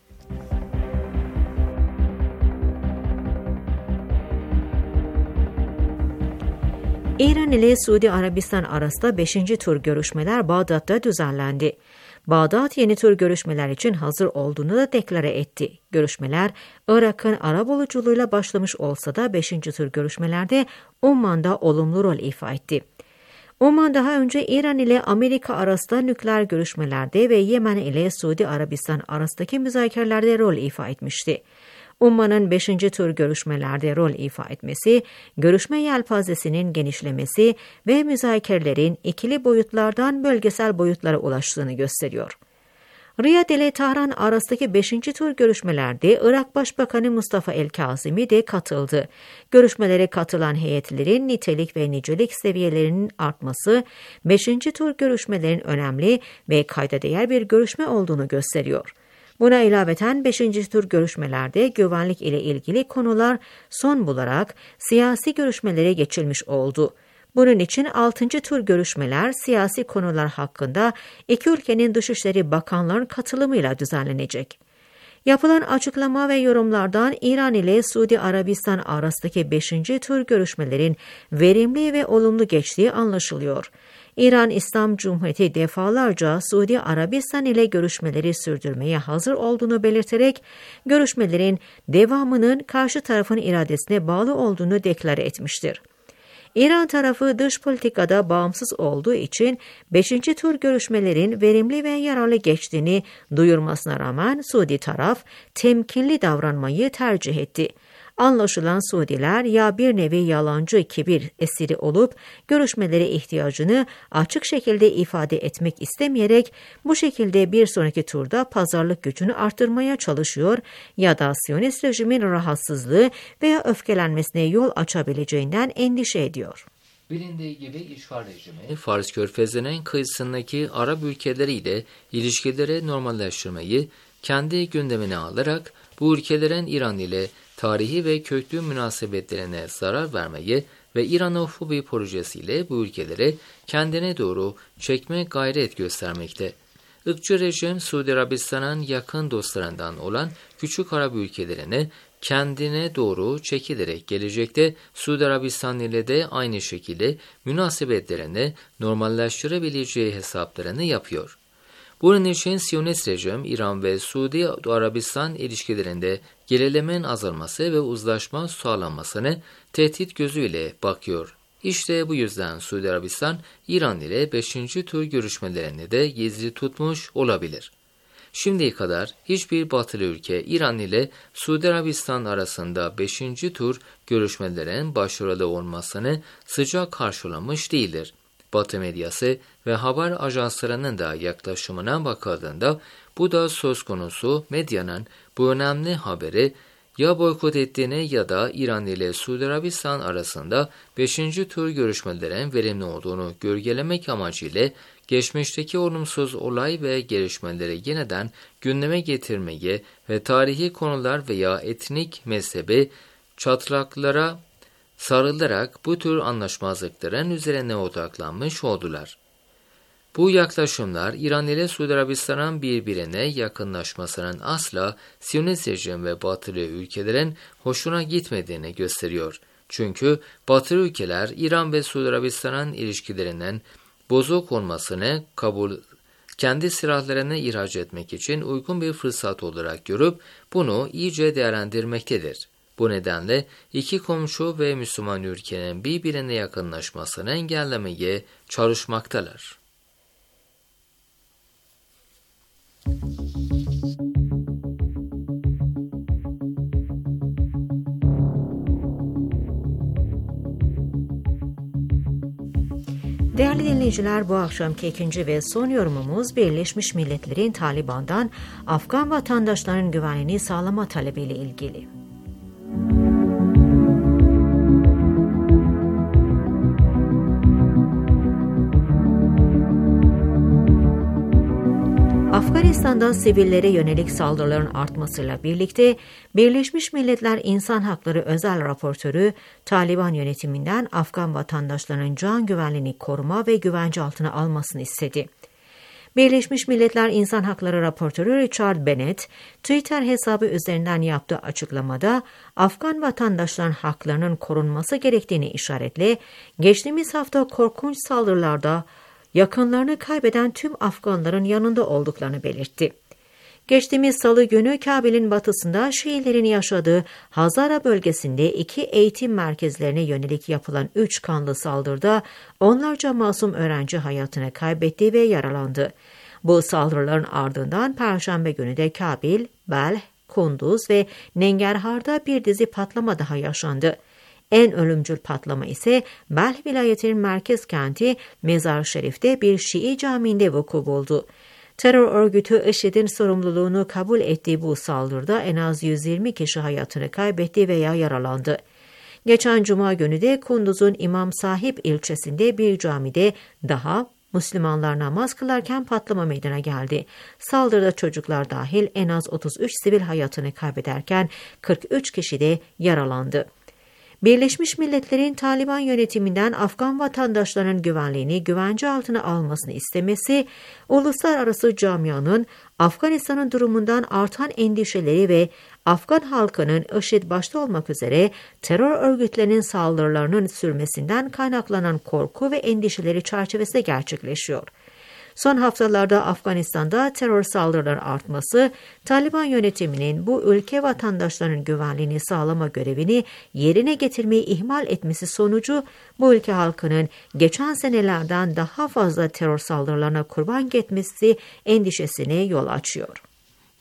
Speaker 2: İran ile Suudi Arabistan arasında beşinci tur görüşmeler Bağdat'ta düzenlendi. Bağdat yeni tur görüşmeler için hazır olduğunu da deklare etti. Görüşmeler Irak'ın arabuluculuğuyla başlamış olsa da beşinci tur görüşmelerde Umman'da olumlu rol ifa etti. Umman daha önce İran ile Amerika arasında nükleer görüşmelerde ve Yemen ile Suudi Arabistan arasındaki müzakerelerde rol ifa etmişti. Umman'ın beşinci tur görüşmelerde rol ifa etmesi, görüşme yelpazesinin genişlemesi ve müzakerelerin ikili boyutlardan bölgesel boyutlara ulaştığını gösteriyor. Riyad ile Tahran arasındaki beşinci tur görüşmelerde Irak Başbakanı Mustafa El-Kazimi de katıldı. Görüşmelere katılan heyetlerin nitelik ve nicelik seviyelerinin artması, beşinci tur görüşmelerin önemli ve kayda değer bir görüşme olduğunu gösteriyor. Buna ilaveten beşinci tur görüşmelerde güvenlik ile ilgili konular son bularak siyasi görüşmelere geçilmiş oldu. Bunun için altıncı tur görüşmeler siyasi konular hakkında iki ülkenin Dışişleri Bakanlarının katılımıyla düzenlenecek. Yapılan açıklama ve yorumlardan İran ile Suudi Arabistan arasındaki beşinci tur görüşmelerin verimli ve olumlu geçtiği anlaşılıyor. İran İslam Cumhuriyeti defalarca Suudi Arabistan ile görüşmeleri sürdürmeye hazır olduğunu belirterek görüşmelerin devamının karşı tarafın iradesine bağlı olduğunu deklare etmiştir. İran tarafı dış politikada bağımsız olduğu için beşinci tur görüşmelerin verimli ve yararlı geçtiğini duyurmasına rağmen Suudi taraf temkinli davranmayı tercih etti. Anlaşılan Suudiler ya bir nevi yalancı kibir esiri olup görüşmelere ihtiyacını açık şekilde ifade etmek istemeyerek bu şekilde bir sonraki turda pazarlık gücünü arttırmaya çalışıyor ya da Siyonist rejimin rahatsızlığı veya öfkelenmesine yol açabileceğinden endişe ediyor.
Speaker 1: Bilindiği gibi işgal rejimi, Fars Körfezi'nin kıyısındaki Arap ülkeleriyle ilişkileri normalleştirmeyi kendi gündemine alarak bu ülkelerin İran ile tarihi ve köklü münasebetlerine zarar vermeyi ve İranofobi projesiyle bu ülkeleri kendine doğru çekme gayret göstermekte. Irkçı rejim, Suudi Arabistan'ın yakın dostlarından olan küçük Arap ülkelerini kendine doğru çekilerek gelecekte Suudi Arabistan ile de aynı şekilde münasebetlerini normalleştirebileceği hesaplarını yapıyor. Bunun için Siyonist rejim, İran ve Suudi Arabistan ilişkilerinde gerilemenin azalması ve uzlaşma sağlanmasını tehdit gözüyle bakıyor. İşte bu yüzden Suudi Arabistan, İran ile beşinci tur görüşmelerini de gizli tutmuş olabilir. Şimdiye kadar hiçbir batılı ülke İran ile Suudi Arabistan arasında beşinci tur görüşmelerin başarılı olmasını sıcak karşılamış değildir. Batı medyası ve haber ajanslarının da yaklaşımına bakıldığında bu da söz konusu medyanın bu önemli haberi ya boykot ettiğini ya da İran ile Suudi Arabistan arasında beşinci tur görüşmelerin verimli olduğunu gölgelemek amacıyla geçmişteki olumsuz olay ve gelişmeleri yeniden gündeme getirmeye ve tarihi konular veya etnik mezhebi çatlaklara sarılarak bu tür anlaşmazlıkların üzerine odaklanmış oldular. Bu yaklaşımlar İran ile Suudi Arabistan'ın birbirine yakınlaşmasının asla Siyonist rejim ve batılı ülkelerin hoşuna gitmediğini gösteriyor. Çünkü batılı ülkeler İran ve Suudi Arabistan'ın ilişkilerinin bozuk olmasını kabul kendi silahlarını ihraç etmek için uygun bir fırsat olarak görüp bunu iyice değerlendirmektedir. Bu nedenle iki komşu ve Müslüman ülkenin birbirine yakınlaşmasını engellemeye çalışmaktalar.
Speaker 2: Değerli dinleyiciler, bu akşamki ikinci ve son yorumumuz Birleşmiş Milletler'in Taliban'dan Afgan vatandaşların güvenliğini sağlama talebiyle ilgili. Afganistan'da sivillere yönelik saldırıların artmasıyla birlikte Birleşmiş Milletler İnsan Hakları Özel Raportörü Taliban yönetiminden Afgan vatandaşlarının can güvenliğini koruma ve güvence altına almasını istedi. Birleşmiş Milletler İnsan Hakları Raportörü Richard Bennett, Twitter hesabı üzerinden yaptığı açıklamada Afgan vatandaşların haklarının korunması gerektiğini işaretle, geçtiğimiz hafta korkunç saldırılarda yakınlarını kaybeden tüm Afganların yanında olduklarını belirtti. Geçtiğimiz salı günü Kabil'in batısında Şiilerin yaşadığı Hazara bölgesinde iki eğitim merkezlerine yönelik yapılan üç kanlı saldırıda onlarca masum öğrenci hayatını kaybetti ve yaralandı. Bu saldırıların ardından Perşembe günü de Kabil, Belh, Kunduz ve Nengerhar'da bir dizi patlama daha yaşandı. En ölümcül patlama ise Belh vilayetinin merkez kenti Mezar Şerif'te bir Şii camiinde vuku buldu. Terör örgütü IŞİD'in sorumluluğunu kabul ettiği bu saldırıda en az yüz yirmi kişi hayatını kaybetti veya yaralandı. Geçen Cuma günü de Kunduz'un İmam Sahip ilçesinde bir camide daha Müslümanlar namaz kılarken patlama meydana geldi. Saldırıda çocuklar dahil en az otuz üç sivil hayatını kaybederken kırk üç kişi de yaralandı. Birleşmiş Milletler'in Taliban yönetiminden Afgan vatandaşlarının güvenliğini güvence altına almasını istemesi, uluslararası camianın Afganistan'ın durumundan artan endişeleri ve Afgan halkının IŞİD başta olmak üzere terör örgütlerinin saldırılarının sürmesinden kaynaklanan korku ve endişeleri çerçevesinde gerçekleşiyor. Son haftalarda Afganistan'da terör saldırılarının artması, Taliban yönetiminin bu ülke vatandaşlarının güvenliğini sağlama görevini yerine getirmeyi ihmal etmesi sonucu bu ülke halkının geçen senelerden daha fazla terör saldırılarına kurban gitmesi endişesine yol açıyor.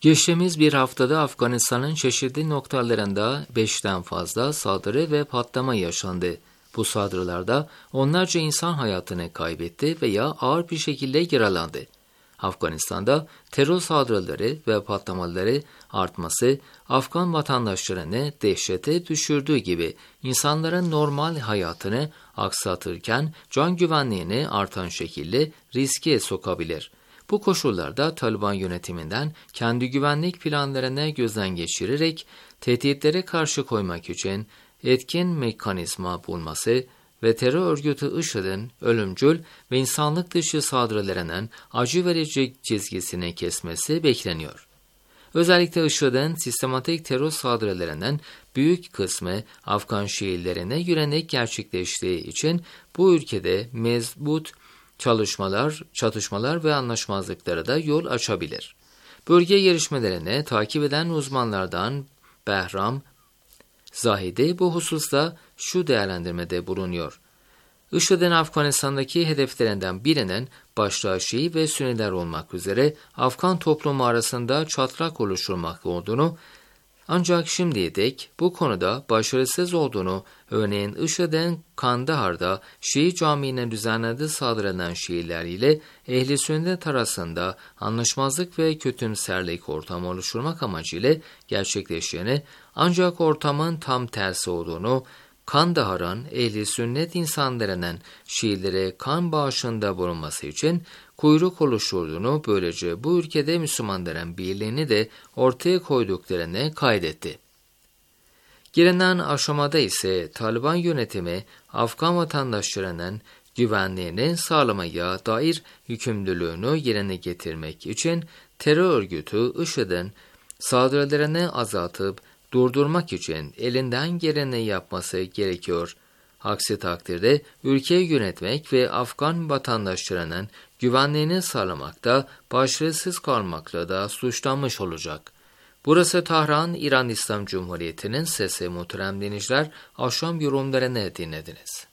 Speaker 1: Geçtiğimiz bir haftada Afganistan'ın çeşitli noktalarında beşten fazla saldırı ve patlama yaşandı. Bu saldırılarda onlarca insan hayatını kaybetti veya ağır bir şekilde yaralandı. Afganistan'da terör saldırıları ve patlamaları artması, Afgan vatandaşlarını dehşete düşürdüğü gibi insanların normal hayatını aksatırken can güvenliğini artan şekilde riske sokabilir. Bu koşullarda Taliban yönetiminden kendi güvenlik planlarını gözden geçirerek tehditlere karşı koymak için etkin mekanizma bulması ve terör örgütü IŞİD'in ölümcül ve insanlık dışı saldırılarının acı verici çizgisini kesmesi bekleniyor. Özellikle IŞİD'in sistematik terör saldırılarının büyük kısmı Afgan Şiilerine yönelik gerçekleştiği için bu ülkede mezbut çalışmalar, çatışmalar ve anlaşmazlıklara da yol açabilir. Bölge gelişmelerini takip eden uzmanlardan Behram Zahidi bu hususta şu değerlendirmede bulunuyor. IŞİD'in Afganistan'daki hedeflerinden birinin başta Şii ve Sünniler olmak üzere Afgan toplumu arasında çatlak oluşturmak olduğunu, ancak şimdiye dek bu konuda başarısız olduğunu, örneğin IŞİD'in Kandahar'da Şii camiine düzenlediği saldırılan Şiiler ile Ehl-i Sünnet arasında anlaşmazlık ve kötümserlik ortamı oluşturmak amacıyla gerçekleştiğini, ancak ortamın tam tersi olduğunu, Kandahar'ın Ehl-i Sünnet insanlarının Şiilere kan bağışında bulunması için kuyruk oluşturduğunu, böylece bu ülkede Müslümanların birliğini de ortaya koyduklarını kaydetti. Gelinen aşamada ise Taliban yönetimi Afgan vatandaşlarının güvenliğini sağlamaya dair yükümlülüğünü yerine getirmek için terör örgütü IŞİD'in saldırılarını azaltıp durdurmak için elinden geleni yapması gerekiyor. Aksi takdirde ülkeyi yönetmek ve Afgan vatandaşlarının güvenliğini sağlamakta başarısız kalmakla da suçlanmış olacak. Burası Tahran, İran İslam Cumhuriyeti'nin sesi. Muhterem dinleyiciler, akşam yorumlarını dinlediniz.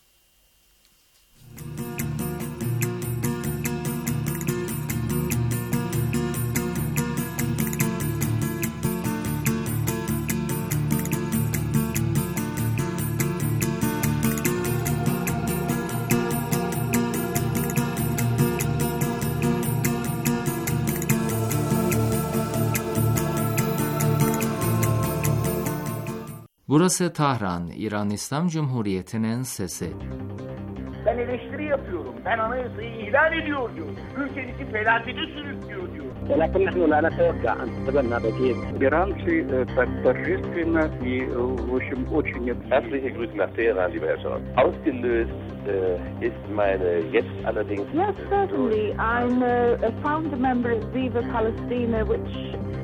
Speaker 1: Burası Tahran, İran İslam Cumhuriyeti'nin sesi.
Speaker 6: Ben eleştiri yapıyorum. Ben anayasayı ihlal ediyor diyor. Ülkenizi felakete sürüklüyor diyor.
Speaker 7: ولكن نحن لا نتوقع أن تتبنى بديل.
Speaker 8: Иранцы так торжественно и, в общем, очень...
Speaker 9: Herzliche Grüße nach Teheran, lieber Herr Scholz. Ausgelöst äh, ist meine jetzt allerdings...
Speaker 10: Yes, certainly. I'm a, a founder member of Viva Palestina, which...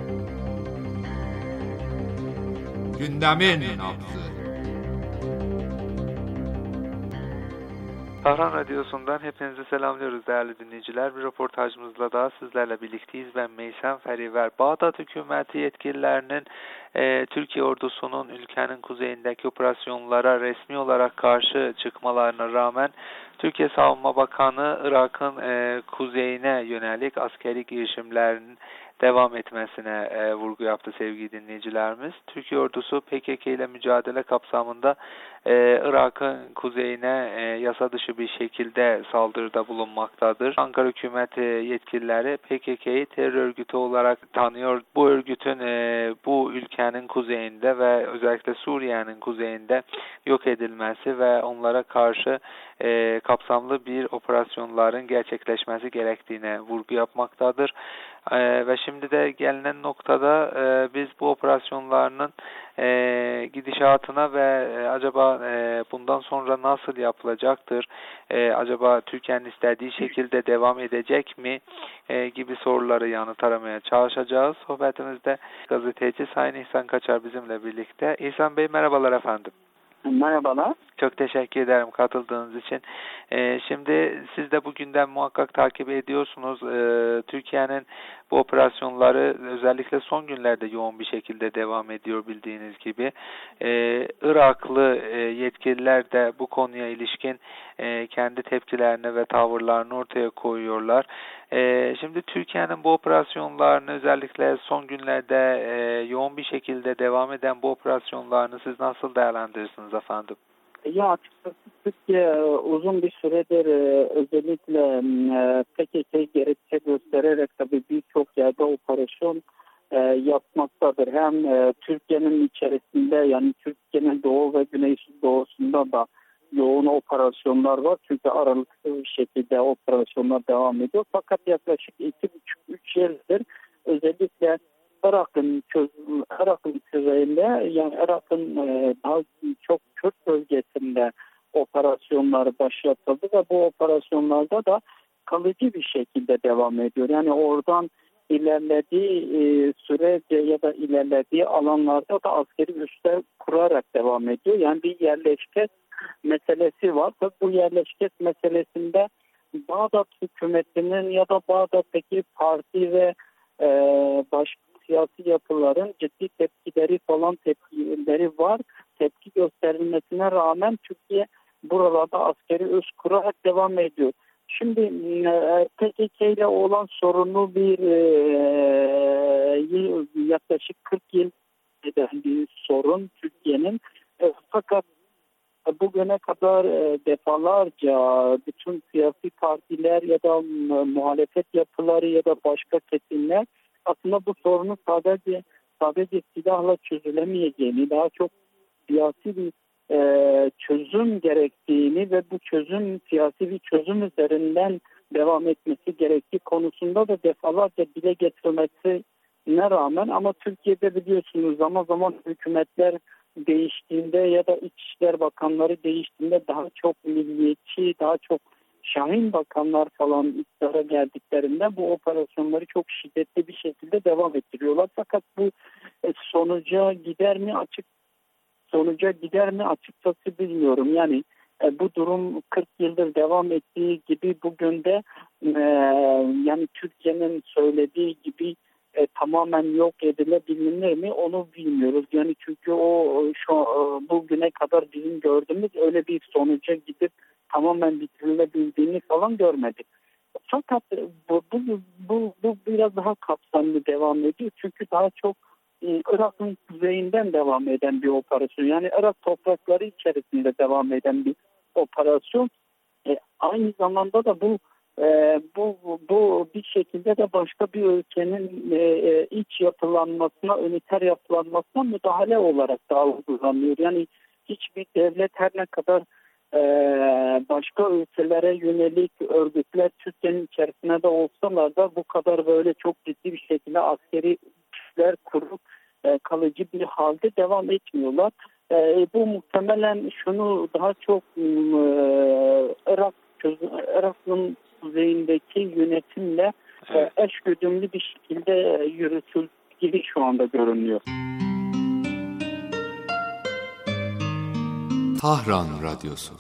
Speaker 11: Gündemin nabzı.
Speaker 12: Tahran Radyosu'ndan hepinizi selamlıyoruz değerli dinleyiciler. Bir röportajımızla daha sizlerle birlikteyiz. Ben Meysem Feriver. Bağdat hükümeti yetkililerinin e, Türkiye ordusunun ülkenin kuzeyindeki operasyonlara resmi olarak karşı çıkmalarına rağmen Türkiye Savunma Bakanı Irak'ın e, kuzeyine yönelik askeri girişimlerinin devam etmesine e, vurgu yaptı sevgili dinleyicilerimiz. Türkiye ordusu P K K ile mücadele kapsamında e, Irak'ın kuzeyine e, yasa dışı bir şekilde saldırıda bulunmaktadır. Ankara hükümeti yetkilileri P K K'yi terör örgütü olarak tanıyor. Bu örgütün e, bu ülkenin kuzeyinde ve özellikle Suriye'nin kuzeyinde yok edilmesi ve onlara karşı e, kapsamlı bir operasyonların gerçekleşmesi gerektiğine vurgu yapmaktadır. Ee, ve şimdi de gelinen noktada e, biz bu operasyonlarının e, gidişatına ve e, acaba e, bundan sonra nasıl yapılacaktır, e, acaba Türkiye'nin istediği şekilde devam edecek mi e, gibi soruları yanıt aramaya çalışacağız. Sohbetimizde gazeteci Sayın İhsan Kaçar bizimle birlikte. İhsan Bey merhabalar efendim.
Speaker 7: Merhabalar.
Speaker 12: Çok teşekkür ederim katıldığınız için. Ee, şimdi siz de bu günden muhakkak takip ediyorsunuz. Ee, Türkiye'nin Bu operasyonları özellikle son günlerde yoğun bir şekilde devam ediyor bildiğiniz gibi. Ee, Iraklı e, yetkililer de bu konuya ilişkin e, kendi tepkilerini ve tavırlarını ortaya koyuyorlar. E, şimdi Türkiye'nin bu operasyonlarını özellikle son günlerde e, yoğun bir şekilde devam eden bu operasyonlarını siz nasıl değerlendirirsiniz efendim?
Speaker 7: Ya açıkçası Türkiye uzun bir süredir özellikle P K K'yı gerekçe göstererek tabii birçok yerde operasyon yapmaktadır. Hem Türkiye'nin içerisinde, yani Türkiye'nin doğu ve güneydoğusunda da yoğun operasyonlar var. Çünkü aralıksız bir şekilde operasyonlar devam ediyor. Fakat yaklaşık iki buçuk üç yıldır özellikle Irak'ın Irak'ın kuzeyinde, yani Irak'ın daha çok Kürt bölgesinde operasyonlar başlatıldı ve bu operasyonlarda da kalıcı bir şekilde devam ediyor. Yani oradan ilerlediği e, sürece ya da ilerlediği alanlarda da askeri üsler kurarak devam ediyor. Yani bir yerleşke meselesi var. Tabii bu yerleşke meselesinde Bağdat hükümetinin ya da Bağdat'taki parti ve e, başka siyasi yapıların ciddi tepkileri falan tepkileri var. Tepki gösterilmesine rağmen Türkiye buralarda askeri üs kurarak devam ediyor. Şimdi P K K ile olan sorunu bir e, yaklaşık kırk yıl eden bir sorun Türkiye'nin. E, fakat bugüne kadar e, defalarca bütün siyasi partiler ya da muhalefet yapıları ya da başka kesimler aslında bu sorunu sadece sadece silahla çözülemeyeceğini, daha çok siyasi bir e, çözüm gerektiğini ve bu çözüm siyasi bir çözüm üzerinden devam etmesi gerektiği konusunda da defalarca dile getirmesine rağmen, ama Türkiye'de biliyorsunuz zaman zaman hükümetler değiştiğinde ya da İçişler Bakanları değiştiğinde daha çok milliyetçi, daha çok şahin bakanlar falan iktidara geldiklerinde bu operasyonları çok şiddetli bir şekilde devam ettiriyorlar. Fakat bu sonuca gider mi açık sonuca gider mi açıkçası bilmiyorum. Yani e, bu durum kırk yıldır devam ettiği gibi bugün de e, yani Türkiye'nin söylediği gibi e, tamamen yok edilebilir mi onu bilmiyoruz. Yani çünkü o şu e, bugüne kadar bizim gördüğümüz öyle bir sonuca gidip tamamen bitirilebildiğini falan görmedik. Fakat bu, bu, bu, bu biraz daha kapsamlı devam ediyor. Çünkü daha çok e, Irak'ın kuzeyinden devam eden bir operasyon. Yani Irak toprakları içerisinde devam eden bir operasyon. E, aynı zamanda da bu e, bu bu bir şekilde de başka bir ülkenin e, iç yapılanmasına, üniter yapılanmasına müdahale olarak da algılanıyor. Yani hiçbir devlet her ne kadar Ee, başka ülkelere yönelik örgütler Türkiye'nin içerisinde de olsalar da bu kadar böyle çok ciddi bir şekilde askeri güçler kurup e, kalıcı bir halde devam etmiyorlar. E, bu muhtemelen şunu daha çok e, Irak Irak'ın kuzeyindeki yönetimle e, eşgüdümlü bir şekilde yürütüldüğü gibi şu anda görünüyor.
Speaker 11: Tahran Radyosu.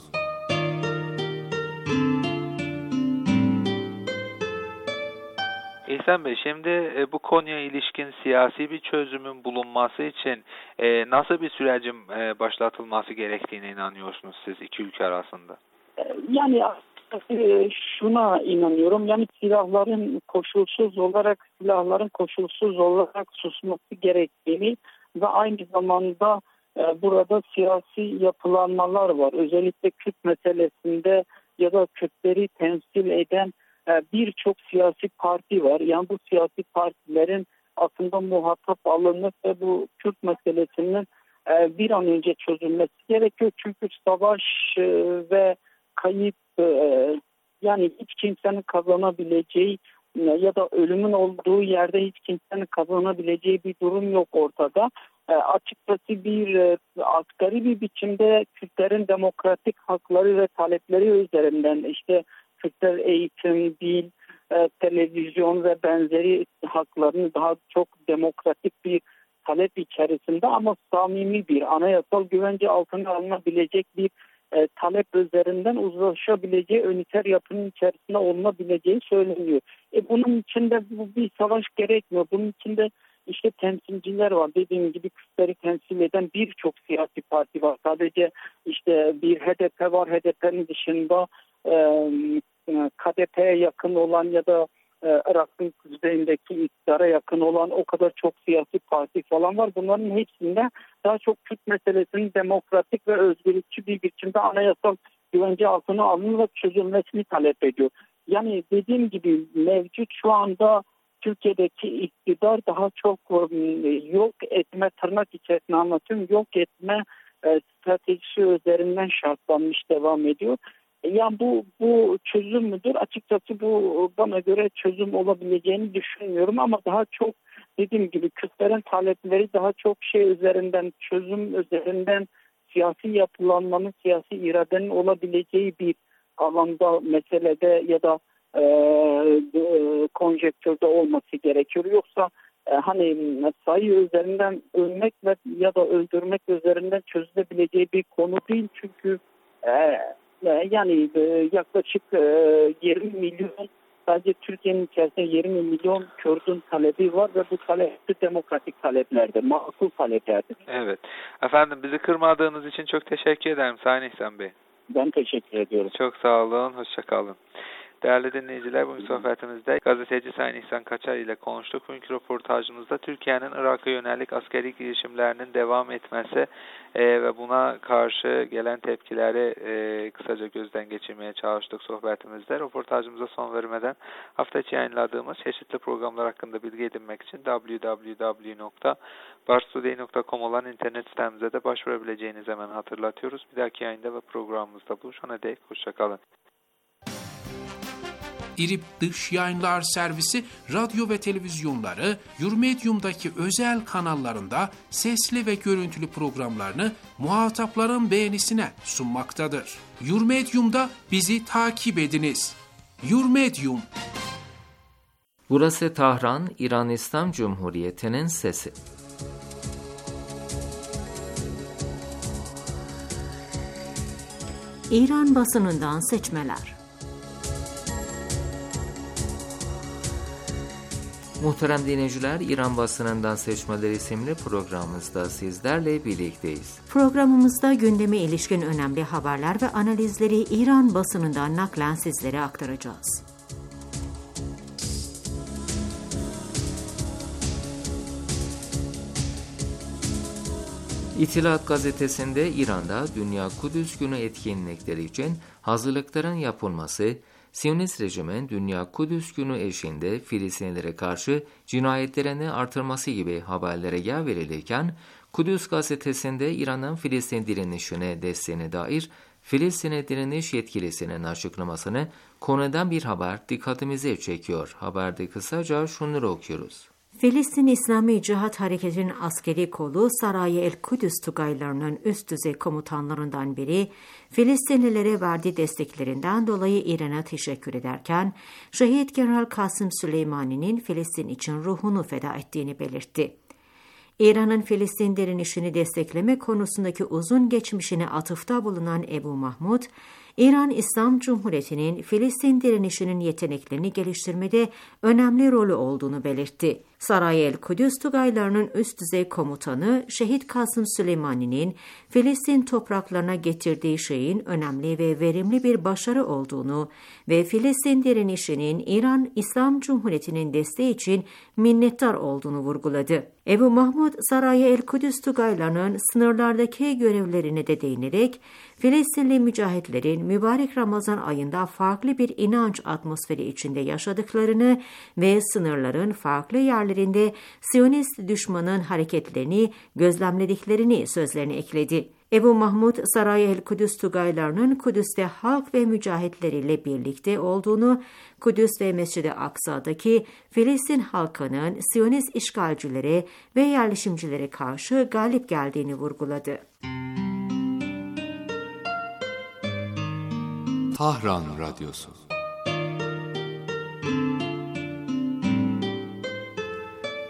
Speaker 12: İhsan Bey, şimdi e, bu konuya ilişkin siyasi bir çözümün bulunması için e, nasıl bir sürecin e, başlatılması gerektiğine inanıyorsunuz siz iki ülke arasında?
Speaker 7: Yani e, şuna inanıyorum. Yani silahların koşulsuz olarak silahların koşulsuz olarak susması gerektiğini ve aynı zamanda burada siyasi yapılanmalar var. Özellikle Kürt meselesinde ya da Kürtleri temsil eden birçok siyasi parti var. Yani bu siyasi partilerin aslında muhatap alınıp ve bu Kürt meselesinin bir an önce çözülmesi gerekiyor. Çünkü savaş ve kayıp, yani hiç kimsenin kazanabileceği ya da ölümün olduğu yerde hiç kimsenin kazanabileceği bir durum yok ortada. E, açıkçası bir e, asgari bir biçimde Kürtlerin demokratik hakları ve talepleri üzerinden, işte Kürtler eğitim, dil, e, televizyon ve benzeri haklarını daha çok demokratik bir talep içerisinde ama samimi bir anayasal güvence altına alınabilecek bir e, talep üzerinden uzlaşabileceği üniter yapının içerisinde olunabileceği söyleniyor. E, bunun içinde bu bir savaş gerekmiyor. Bunun içinde işte temsilciler var. Dediğim gibi Kürtleri temsil eden birçok siyasi parti var. Sadece işte bir H D P var. H D P'nin dışında e, K D P'ye yakın olan ya da e, Irak'ın kuzeyindeki iktidara yakın olan o kadar çok siyasi parti falan var. Bunların hepsinde daha çok Kürt meselesinin demokratik ve özgürlükçü bir biçimde anayasal güvence altına alınıp çözülmesini talep ediyor. Yani dediğim gibi mevcut şu anda Türkiye'deki iktidar daha çok yok etme, tırnak içerisinde anlatıyorum, yok etme e, stratejisi üzerinden şartlanmış devam ediyor. Yani bu bu çözüm müdür? Açıkçası bu bana göre çözüm olabileceğini düşünmüyorum ama daha çok dediğim gibi Kürtlerin talepleri daha çok şey üzerinden, çözüm üzerinden siyasi yapılanmanın, siyasi iradenin olabileceği bir alanda, meselede ya da e, e, konjektürde olması gerekiyor. Yoksa e, hani sayı üzerinden ölmek ve ya da öldürmek üzerinden çözülebileceği bir konu değil. Çünkü e, yani e, yaklaşık e, yirmi milyon, sadece Türkiye'nin içerisinde yirmi milyon Kürt'ün talebi var ve bu talep demokratik taleplerdir, makul taleplerdir.
Speaker 12: Evet. Efendim bizi kırmadığınız için çok teşekkür ederim Sayın İhsan Bey.
Speaker 7: Ben teşekkür ediyorum.
Speaker 12: Çok sağ olun, hoşça kalın. Değerli dinleyiciler, bugün sohbetimizde gazeteci Sayın İhsan Kaçar ile konuştuk. Bugünkü röportajımızda Türkiye'nin Irak'a yönelik askeri girişimlerinin devam etmesi e, ve buna karşı gelen tepkileri e, kısaca gözden geçirmeye çalıştık sohbetimizde. Röportajımıza son vermeden hafta içi yayınladığımız çeşitli programlar hakkında bilgi edinmek için double-u double-u double-u nokta bars today nokta com olan internet sitemize de başvurabileceğinizi hemen hatırlatıyoruz. Bir dahaki yayında ve programımızda buluşana dek hoşçakalın.
Speaker 11: İRİB Dış Yayınlar Servisi radyo ve televizyonları Yurmedyum'daki özel kanallarında sesli ve görüntülü programlarını muhatapların beğenisine sunmaktadır. Yurmedyum'da bizi takip ediniz. Yurmedyum.
Speaker 1: Burası Tahran, İran İslam Cumhuriyeti'nin sesi.
Speaker 2: İran basınından seçmeler.
Speaker 1: Muhterem dinleyiciler, İran basınından seçmeler isimli programımızda sizlerle birlikteyiz.
Speaker 2: Programımızda gündeme ilişkin önemli haberler ve analizleri İran basınından naklen sizlere aktaracağız.
Speaker 1: İttihat gazetesinde İran'da Dünya Kudüs Günü etkinlikleri için hazırlıkların yapılması, Siyonist rejimin Dünya Kudüs Günü eşliğinde Filistinlilere karşı cinayetlerini artırması gibi haberlere yer verilirken, Kudüs gazetesinde İran'ın Filistin direnişine desteğine dair Filistin direniş yetkilisinin açıklamasını konudan bir haber dikkatimizi çekiyor. Haberde kısaca şunları okuyoruz.
Speaker 2: Filistin İslami Cihat Hareketi'nin askeri kolu Saraya El Kudüs Tugaylarının üst düzey komutanlarından biri, Filistinlilere verdiği desteklerinden dolayı İran'a teşekkür ederken, Şehit General Kasım Süleymani'nin Filistin için ruhunu feda ettiğini belirtti. İran'ın Filistin direnişini destekleme konusundaki uzun geçmişine atıfta bulunan Ebu Mahmud, İran İslam Cumhuriyeti'nin Filistin direnişinin yeteneklerini geliştirmede önemli rolü olduğunu belirtti. Saray El Kudüs Tugaylarının üst düzey komutanı Şehit Kasım Süleymani'nin Filistin topraklarına getirdiği şeyin önemli ve verimli bir başarı olduğunu ve Filistin direnişinin İran İslam Cumhuriyeti'nin desteği için minnettar olduğunu vurguladı. Ebu Mahmud, Saray El Kudüs Tugaylarının sınırlardaki görevlerine de değinerek, Filistinli mücahitlerin mübarek Ramazan ayında farklı bir inanç atmosferi içinde yaşadıklarını ve sınırların farklı yerlerinde Siyonist düşmanın hareketlerini gözlemlediklerini sözlerine ekledi. Ebu Mahmud, Saray El Kudüs Tugaylarının Kudüs'te halk ve mücahitleriyle birlikte olduğunu, Kudüs ve Mescid-i Aksa'daki Filistin halkının Siyonist işgalcilere ve yerleşimcilere karşı galip geldiğini vurguladı.
Speaker 11: Tahran Radyosu.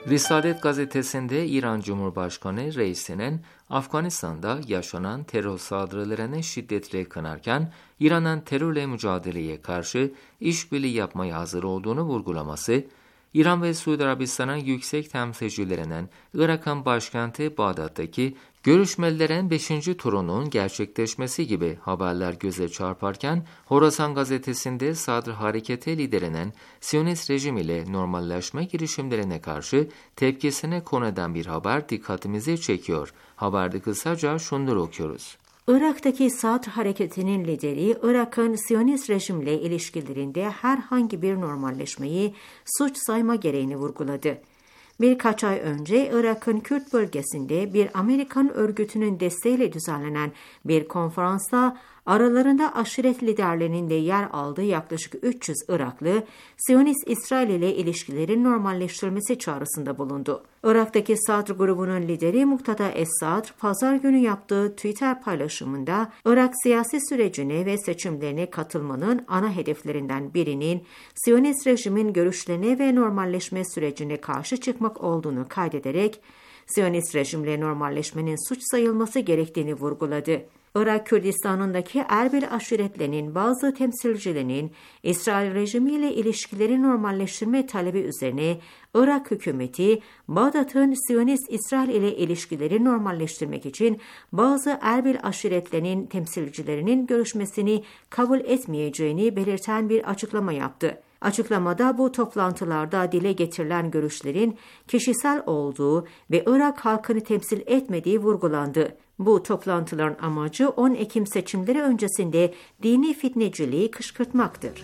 Speaker 1: Risalet gazetesinde İran Cumhurbaşkanı reisinin Afganistan'da yaşanan terör saldırılarını şiddetle kınarken İran'ın terörle mücadeleye karşı işbirliği yapmaya hazır olduğunu vurgulaması, İran ve Suudi Arabistan'ın yüksek temsilcilerinin Irak'ın başkenti Bağdat'taki görüşmelerin beşinci turunun gerçekleşmesi gibi haberler göze çarparken, Horasan gazetesinde Sadr Hareketi liderinin Siyonist rejim ile normalleşme girişimlerine karşı tepkisine konu eden bir haber dikkatimizi çekiyor. Haberde kısaca şunları okuyoruz.
Speaker 2: Irak'taki Sadr Hareketi'nin lideri, Irak'ın Siyonist rejimle ilişkilerinde herhangi bir normalleşmeyi suç sayma gereğini vurguladı. Birkaç ay önce Irak'ın Kürt bölgesinde bir Amerikan örgütünün desteğiyle düzenlenen bir konferansta aralarında aşiret liderlerinin de yer aldığı yaklaşık üç yüz Iraklı, Siyonist İsrail ile ilişkilerin normalleştirilmesi çağrısında bulundu. Irak'taki Sadr grubunun lideri Muqtada Es-Sadr, pazar günü yaptığı Twitter paylaşımında Irak siyasi sürecine ve seçimlerine katılmanın ana hedeflerinden birinin Siyonist rejimin görüşlerine ve normalleşme sürecine karşı çıkmak olduğunu kaydederek, Siyonist rejimle normalleşmenin suç sayılması gerektiğini vurguladı. Irak Kürdistan'ındaki Erbil aşiretlerinin bazı temsilcilerinin İsrail rejimiyle ilişkileri normalleştirme talebi üzerine Irak hükümeti, Bağdat'ın Siyonist İsrail ile ilişkileri normalleştirmek için bazı Erbil aşiretlerinin temsilcilerinin görüşmesini kabul etmeyeceğini belirten bir açıklama yaptı. Açıklamada bu toplantılarda dile getirilen görüşlerin kişisel olduğu ve Irak halkını temsil etmediği vurgulandı. Bu toplantıların amacı on Ekim seçimleri öncesinde dini fitneciliği kışkırtmaktır.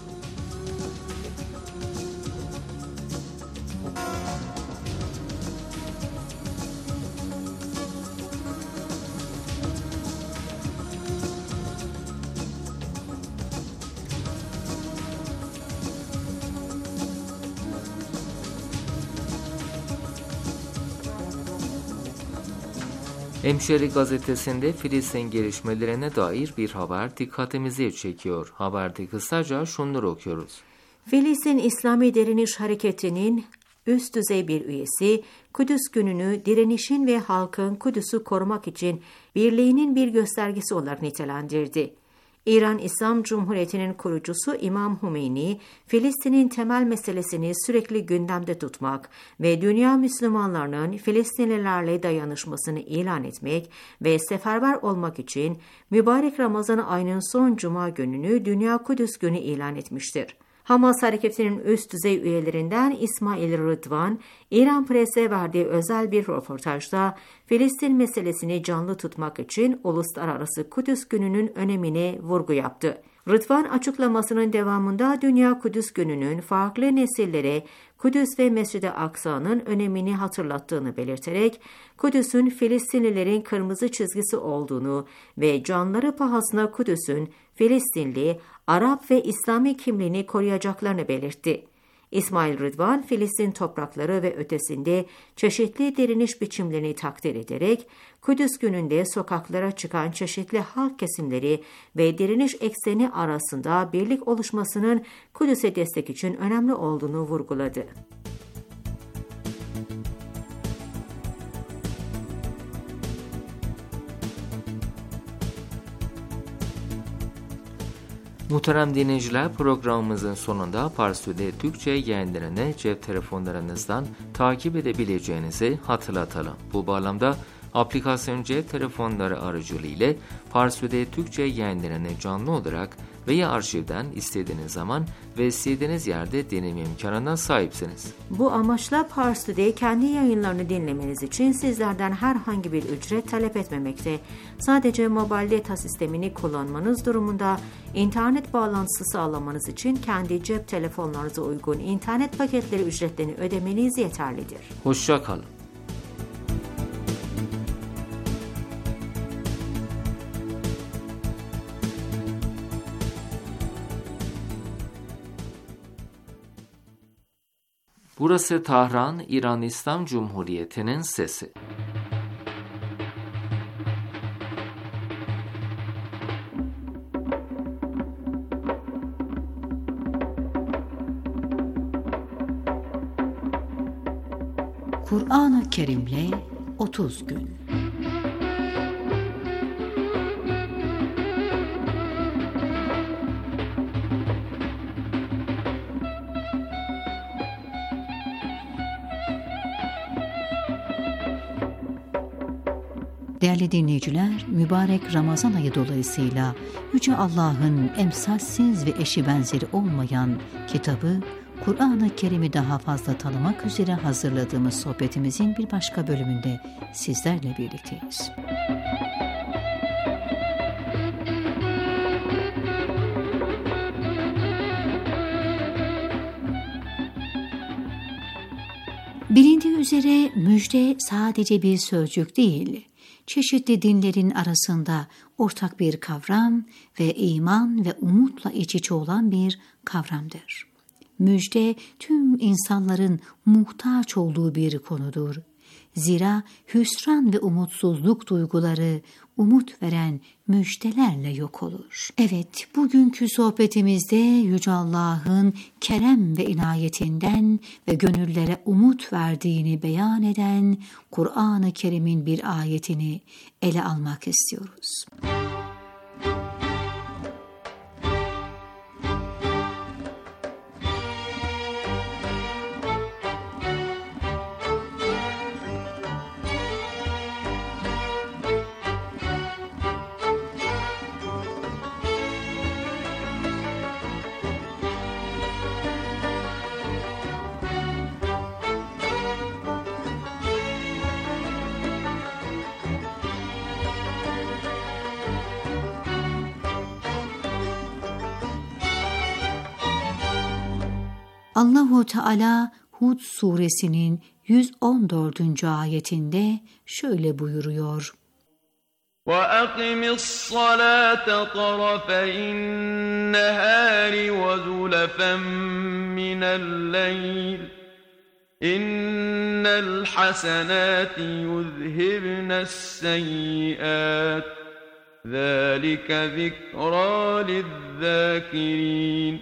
Speaker 1: Hemşeri gazetesinde Filistin gelişmelerine dair bir haber dikkatimizi çekiyor. Haberde kısaca şunları okuyoruz.
Speaker 2: Filistin İslami Direniş Hareketi'nin üst düzey bir üyesi, Kudüs gününü direnişin ve halkın Kudüs'ü korumak için birliğinin bir göstergesi olarak nitelendirdi. İran İslam Cumhuriyeti'nin kurucusu İmam Hümeyni, Filistin'in temel meselesini sürekli gündemde tutmak ve dünya Müslümanlarının Filistinlilerle dayanışmasını ilan etmek ve seferber olmak için mübarek Ramazan ayının son cuma gününü Dünya Kudüs Günü ilan etmiştir. Hamas hareketinin üst düzey üyelerinden İsmail Rıdvan, İran Press'e verdiği özel bir röportajda Filistin meselesini canlı tutmak için Uluslararası Kudüs Günü'nün önemine vurgu yaptı. Rıdvan açıklamasının devamında Dünya Kudüs Günü'nün farklı nesillere Kudüs ve Mescid-i Aksa'nın önemini hatırlattığını belirterek, Kudüs'ün Filistinlilerin kırmızı çizgisi olduğunu ve canları pahasına Kudüs'ün Filistinli, Arap ve İslami kimliğini koruyacaklarını belirtti. İsmail Rıdvan, Filistin toprakları ve ötesinde çeşitli direniş biçimlerini takdir ederek, Kudüs gününde sokaklara çıkan çeşitli halk kesimleri ve direniş ekseni arasında birlik oluşmasının Kudüs'e destek için önemli olduğunu vurguladı.
Speaker 1: Muhterem dinleyiciler, programımızın sonunda Parsu'da Türkçe yayınlarını cep telefonlarınızdan takip edebileceğinizi hatırlatalım. Bu bağlamda aplikasyon cep telefonları aracılığıyla Parsu'da Türkçe yayınlarını canlı olarak veya arşivden istediğiniz zaman ve istediğiniz yerde dinleme imkanına sahipsiniz.
Speaker 2: Bu amaçla Parsu'da kendi yayınlarını dinlemeniz için sizlerden herhangi bir ücret talep etmemekte. Sadece mobil data sistemini kullanmanız durumunda internet bağlantısı sağlamanız için kendi cep telefonlarınıza uygun internet paketleri ücretlerini ödemeniz yeterlidir.
Speaker 1: Hoşça kalın. Burası Tahran, İran İslam Cumhuriyeti'nin sesi.
Speaker 4: Kur'an-ı Kerim'le otuz gün. Değerli dinleyiciler, mübarek Ramazan ayı dolayısıyla Yüce Allah'ın emsalsiz ve eşi benzeri olmayan kitabı Kur'an-ı Kerim'i daha fazla tanımak üzere hazırladığımız sohbetimizin bir başka bölümünde sizlerle birlikteyiz. Bilindiği üzere müjde sadece bir sözcük değil, çeşitli dinlerin arasında ortak bir kavram ve iman ve umutla iç içe olan bir kavramdır. Müjde tüm insanların muhtaç olduğu bir konudur. Zira hüsran ve umutsuzluk duyguları umut veren müjdelerle yok olur. Evet, bugünkü sohbetimizde Yüce Allah'ın kerem ve inayetinden ve gönüllere umut verdiğini beyan eden Kur'an-ı Kerim'in bir ayetini ele almak istiyoruz. Allahu Teala Hud suresinin yüz on dördüncü ayetinde şöyle buyuruyor.
Speaker 3: وَأَقِمِ الصَّلَاةَ طَرَفَيِ النَّهَارِ وَزُلَفًا مِنَ اللَّيْلِ إِنَّ الْحَسَنَاتِ يُذْهِبْنَ السَّيِّئَاتِ ذَلِكَ ذِكْرَى لِلذَّاكِرِينَ.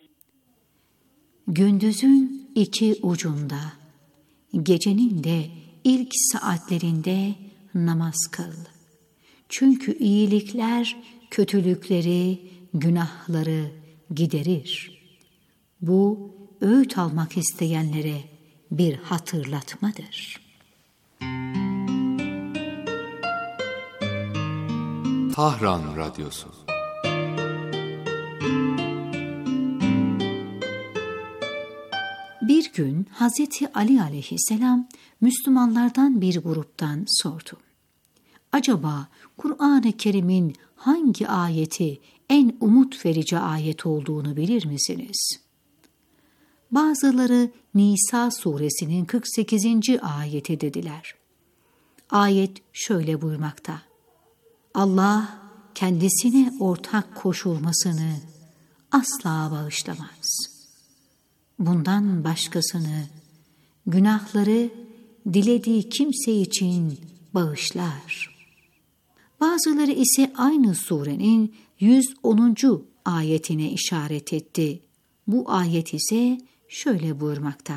Speaker 4: Gündüzün iki ucunda, gecenin de ilk saatlerinde namaz kıl. Çünkü iyilikler kötülükleri, günahları giderir. Bu öğüt almak isteyenlere bir hatırlatmadır.
Speaker 11: Tahran Radyosu.
Speaker 4: Bir gün Hazreti Ali aleyhisselam Müslümanlardan bir gruptan sordu. Acaba Kur'an-ı Kerim'in hangi ayeti en umut verici ayet olduğunu bilir misiniz? Bazıları Nisa suresinin kırk sekizinci ayeti dediler. Ayet şöyle buyurmakta. Allah kendisine ortak koşulmasını asla bağışlamaz. Bundan başkasını, günahları dilediği kimse için bağışlar. Bazıları ise aynı surenin yüz onuncu ayetine işaret etti. Bu ayet ise şöyle buyurmakta.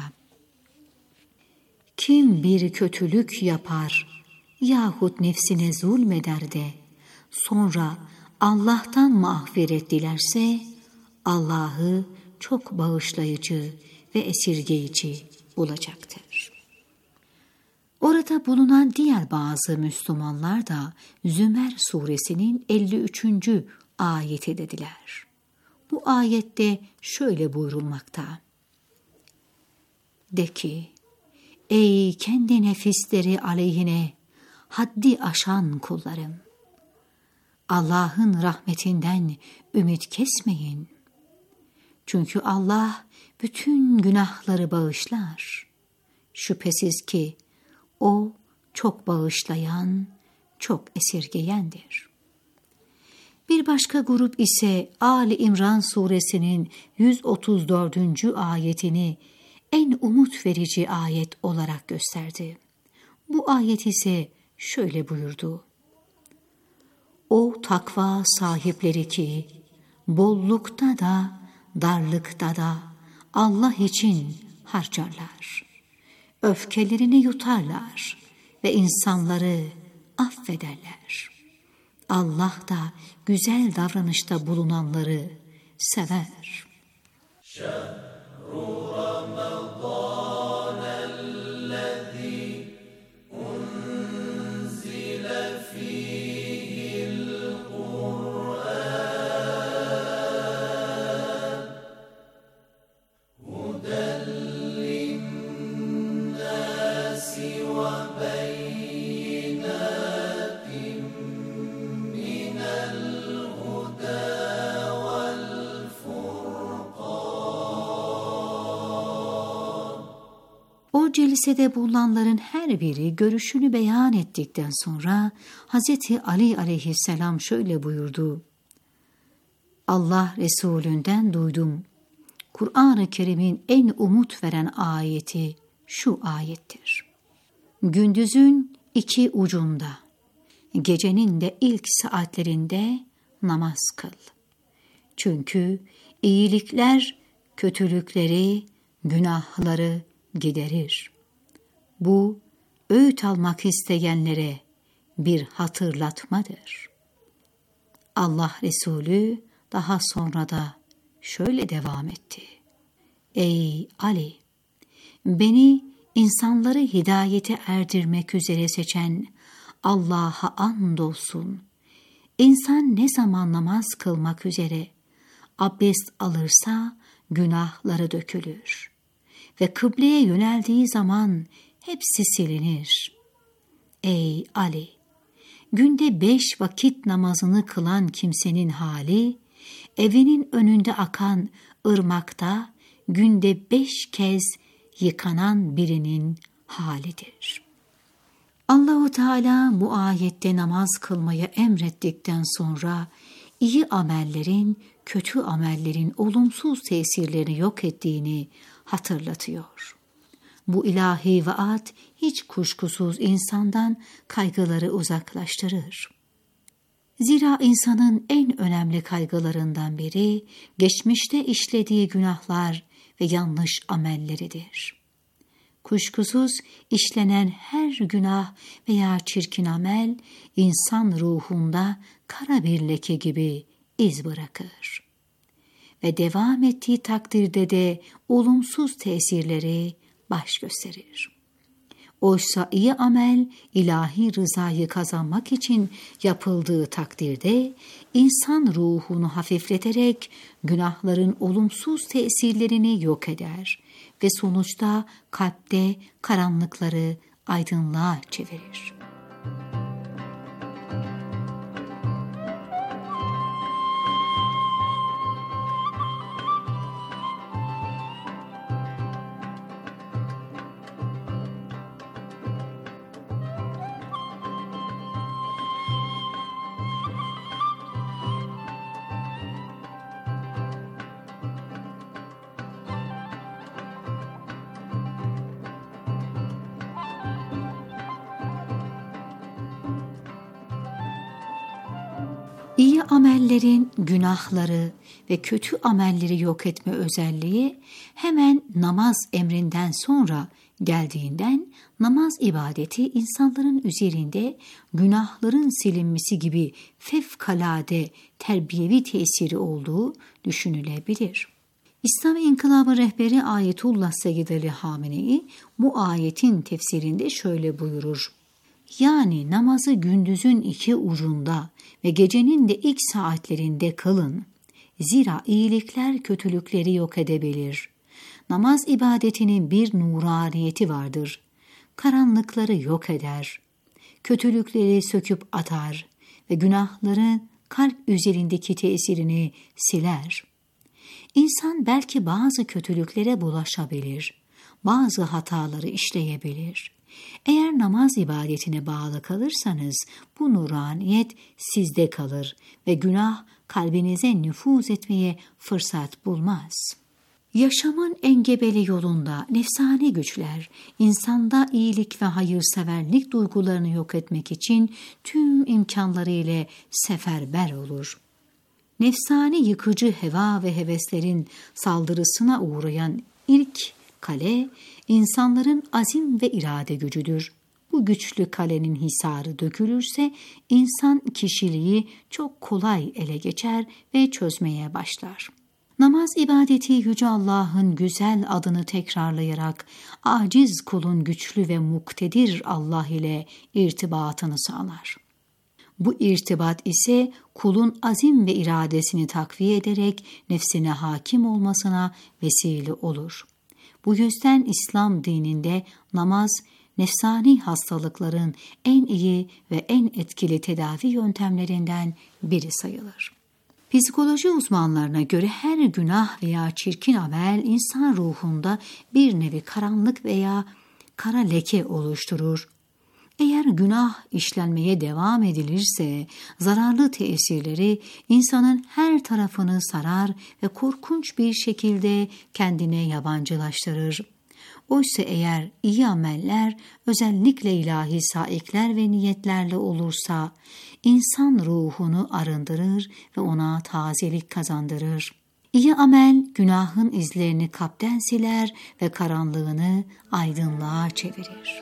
Speaker 4: Kim bir kötülük yapar yahut nefsine zulmeder de sonra Allah'tan mağfiret dilerse Allah'ı çok bağışlayıcı ve esirgeyici olacaktır. Orada bulunan diğer bazı Müslümanlar da Zümer suresinin elli üçüncü ayeti dediler. Bu ayette şöyle buyurulmakta. De ki, ey kendi nefisleri aleyhine haddi aşan kullarım! Allah'ın rahmetinden ümit kesmeyin. Çünkü Allah bütün günahları bağışlar. Şüphesiz ki O çok bağışlayan, çok esirgeyendir. Bir başka grup ise Ali İmran suresinin yüz otuz dördüncü ayetini en umut verici ayet olarak gösterdi. Bu ayet ise şöyle buyurdu. O takva sahipleri ki bollukta da darlıkta da Allah için harcarlar. öfkelerini yutarlar ve insanları affederler. Allah da güzel davranışta bulunanları sever. Şehru Ramazan ellezî unzile fîhil Kur'ân huden linnâsi ve beyinâtin minel hudâ vel furqân. O celisede bulunanların her biri görüşünü beyan ettikten sonra Hazreti Ali aleyhisselam şöyle buyurdu: Allah Resulünden duydum. Kur'an-ı Kerim'in en umut veren ayeti şu ayettir. Gündüzün iki ucunda, gecenin de ilk saatlerinde namaz kıl. Çünkü iyilikler kötülükleri, günahları giderir. Bu, öğüt almak isteyenlere bir hatırlatmadır. Allah Resulü daha sonra da şöyle devam etti. Ey Ali! Beni insanları hidayete erdirmek üzere seçen Allah'a andolsun. İnsan ne zaman namaz kılmak üzere abdest alırsa günahları dökülür ve kıbleye yöneldiği zaman hepsi silinir. Ey Ali! Günde beş vakit namazını kılan kimsenin hali, evinin önünde akan ırmakta günde beş kez yıkanan birinin halidir. Allah-u Teala bu ayette namaz kılmayı emrettikten sonra iyi amellerin kötü amellerin olumsuz tesirlerini yok ettiğini hatırlatıyor. Bu ilahi vaat hiç kuşkusuz insandan kaygıları uzaklaştırır. Zira insanın en önemli kaygılarından biri geçmişte işlediği günahlar ve yanlış amelleridir. Kuşkusuz işlenen her günah veya çirkin amel insan ruhunda kara bir leke gibi iz bırakır. Ve devam ettiği takdirde de olumsuz tesirleri baş gösterir. Oysa iyi amel ilahi rızayı kazanmak için yapıldığı takdirde insan ruhunu hafifleterek günahların olumsuz tesirlerini yok eder ve sonuçta kalpte karanlıkları aydınlığa çevirir. İyi amellerin günahları ve kötü amelleri yok etme özelliği hemen namaz emrinden sonra geldiğinden namaz ibadeti insanların üzerinde günahların silinmesi gibi fevkalade terbiyevi tesiri olduğu düşünülebilir. İslam İnkılabı rehberi Ayetullah Seyyid Ali Hamenei bu ayetin tefsirinde şöyle buyurur. Yani namazı gündüzün iki ucunda ve gecenin de ilk saatlerinde kılın. Zira iyilikler kötülükleri yok edebilir. Namaz ibadetinin bir nuraniyeti vardır. Karanlıkları yok eder. Kötülükleri söküp atar ve günahların kalp üzerindeki tesirini siler. İnsan belki bazı kötülüklere bulaşabilir, bazı hataları işleyebilir. Eğer namaz ibadetine bağlı kalırsanız bu nuraniyet sizde kalır ve günah kalbinize nüfuz etmeye fırsat bulmaz. Yaşamın engebeli yolunda nefsani güçler insanda iyilik ve hayırseverlik duygularını yok etmek için tüm imkanlarıyla seferber olur. Nefsani yıkıcı heva ve heveslerin saldırısına uğrayan ilk Kale, insanların azim ve irade gücüdür. Bu güçlü kalenin hisarı dökülürse insan kişiliği çok kolay ele geçer ve çözmeye başlar. Namaz ibadeti Yüce Allah'ın güzel adını tekrarlayarak aciz kulun güçlü ve muktedir Allah ile irtibatını sağlar. Bu irtibat ise kulun azim ve iradesini takviye ederek nefsine hakim olmasına vesile olur. Bu yüzden İslam dininde namaz, nefsani hastalıkların en iyi ve en etkili tedavi yöntemlerinden biri sayılır. Psikoloji uzmanlarına göre her günah veya çirkin amel insan ruhunda bir nevi karanlık veya kara leke oluşturur. Eğer günah işlenmeye devam edilirse zararlı tesirleri insanın her tarafını sarar ve korkunç bir şekilde kendine yabancılaştırır. Oysa eğer iyi ameller özellikle ilahi saikler ve niyetlerle olursa insan ruhunu arındırır ve ona tazelik kazandırır. İyi amel günahın izlerini kalpten siler ve karanlığını aydınlığa çevirir.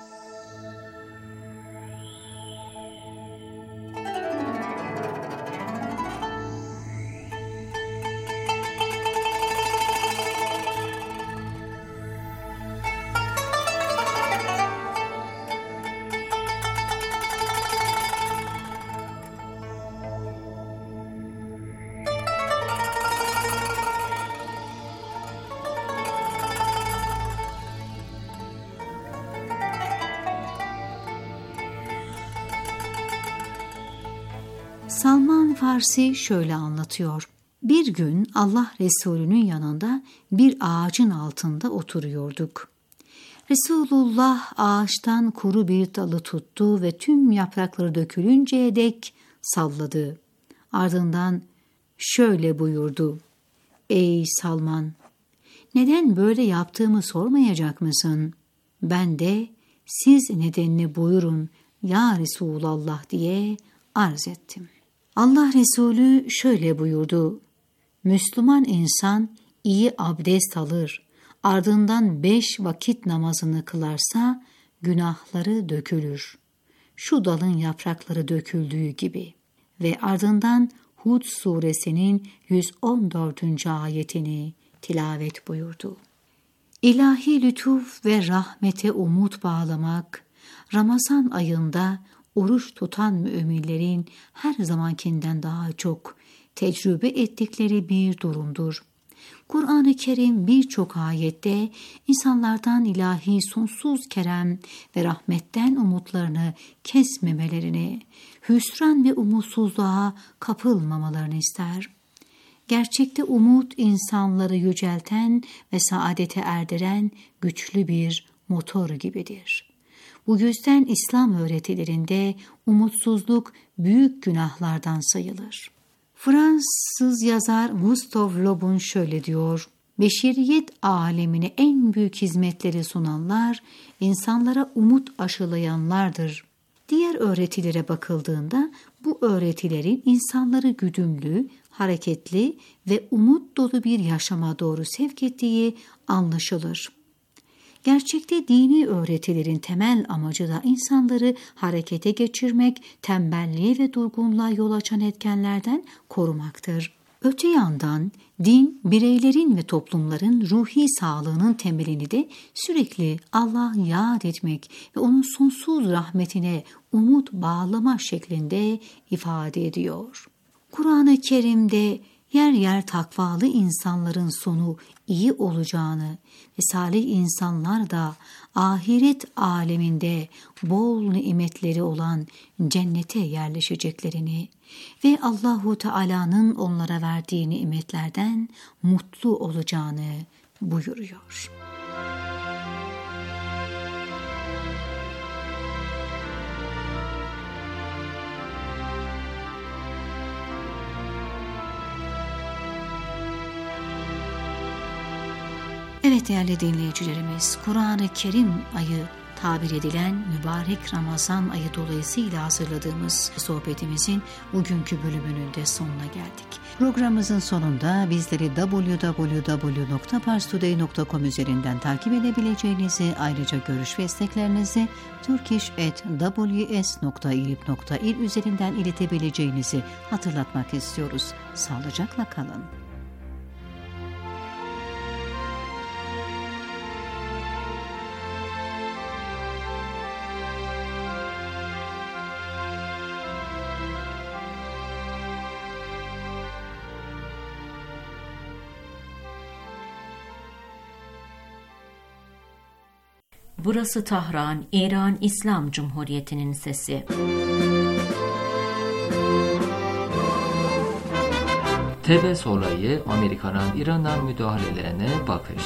Speaker 4: Salman Farsi şöyle anlatıyor. Bir gün Allah Resulü'nün yanında bir ağacın altında oturuyorduk. Resulullah ağaçtan kuru bir dalı tuttu ve tüm yaprakları dökülünceye dek salladı. Ardından şöyle buyurdu. Ey Salman! Neden böyle yaptığımı sormayacak mısın? Ben de siz nedenini buyurun ya Resulallah diye arz ettim. Allah Resulü şöyle buyurdu. Müslüman insan iyi abdest alır, ardından beş vakit namazını kılarsa günahları dökülür. Şu dalın yaprakları döküldüğü gibi. Ve ardından Hud suresinin yüz on dördüncü ayetini tilavet buyurdu. İlahi lütuf ve rahmete umut bağlamak, Ramazan ayında oruç tutan müminlerin her zamankinden daha çok tecrübe ettikleri bir durumdur. Kur'an-ı Kerim birçok ayette insanlardan ilahi sonsuz kerem ve rahmetten umutlarını kesmemelerini, hüsran ve umutsuzluğa kapılmamalarını ister. Gerçekte umut insanları yücelten ve saadete erdiren güçlü bir motor gibidir. Bu yüzden İslam öğretilerinde umutsuzluk büyük günahlardan sayılır. Fransız yazar Gustave Le Bon şöyle diyor. Beşeriyet alemine en büyük hizmetleri sunanlar, insanlara umut aşılayanlardır. Diğer öğretilere bakıldığında bu öğretilerin insanları güdümlü, hareketli ve umut dolu bir yaşama doğru sevk ettiği anlaşılır. Gerçekte dini öğretilerin temel amacı da insanları harekete geçirmek, tembelliğe ve durgunluğa yol açan etkenlerden korumaktır. Öte yandan din, bireylerin ve toplumların ruhi sağlığının temelini de sürekli Allah'ı yad etmek ve onun sonsuz rahmetine umut bağlama şeklinde ifade ediyor. Kur'an-ı Kerim'de yer yer takvalı insanların sonu iyi olacağını ve salih insanlar da ahiret aleminde bol nimetleri olan cennete yerleşeceklerini ve Allahu Teala'nın onlara verdiği nimetlerden mutlu olacağını buyuruyor. Evet değerli dinleyicilerimiz, Kur'an-ı Kerim ayı tabir edilen mübarek Ramazan ayı dolayısıyla hazırladığımız sohbetimizin bugünkü bölümünün de sonuna geldik. Programımızın sonunda bizleri double-u double-u double-u nokta pars today nokta com üzerinden takip edebileceğinizi, ayrıca görüş ve isteklerinizi turkish at w s nokta ilip nokta il üzerinden iletebileceğinizi hatırlatmak istiyoruz. Sağlıcakla kalın.
Speaker 2: Burası Tahran, İran İslam Cumhuriyeti'nin sesi.
Speaker 1: Tebes olayı, Amerika'nın İran'dan müdahalelerine bakış.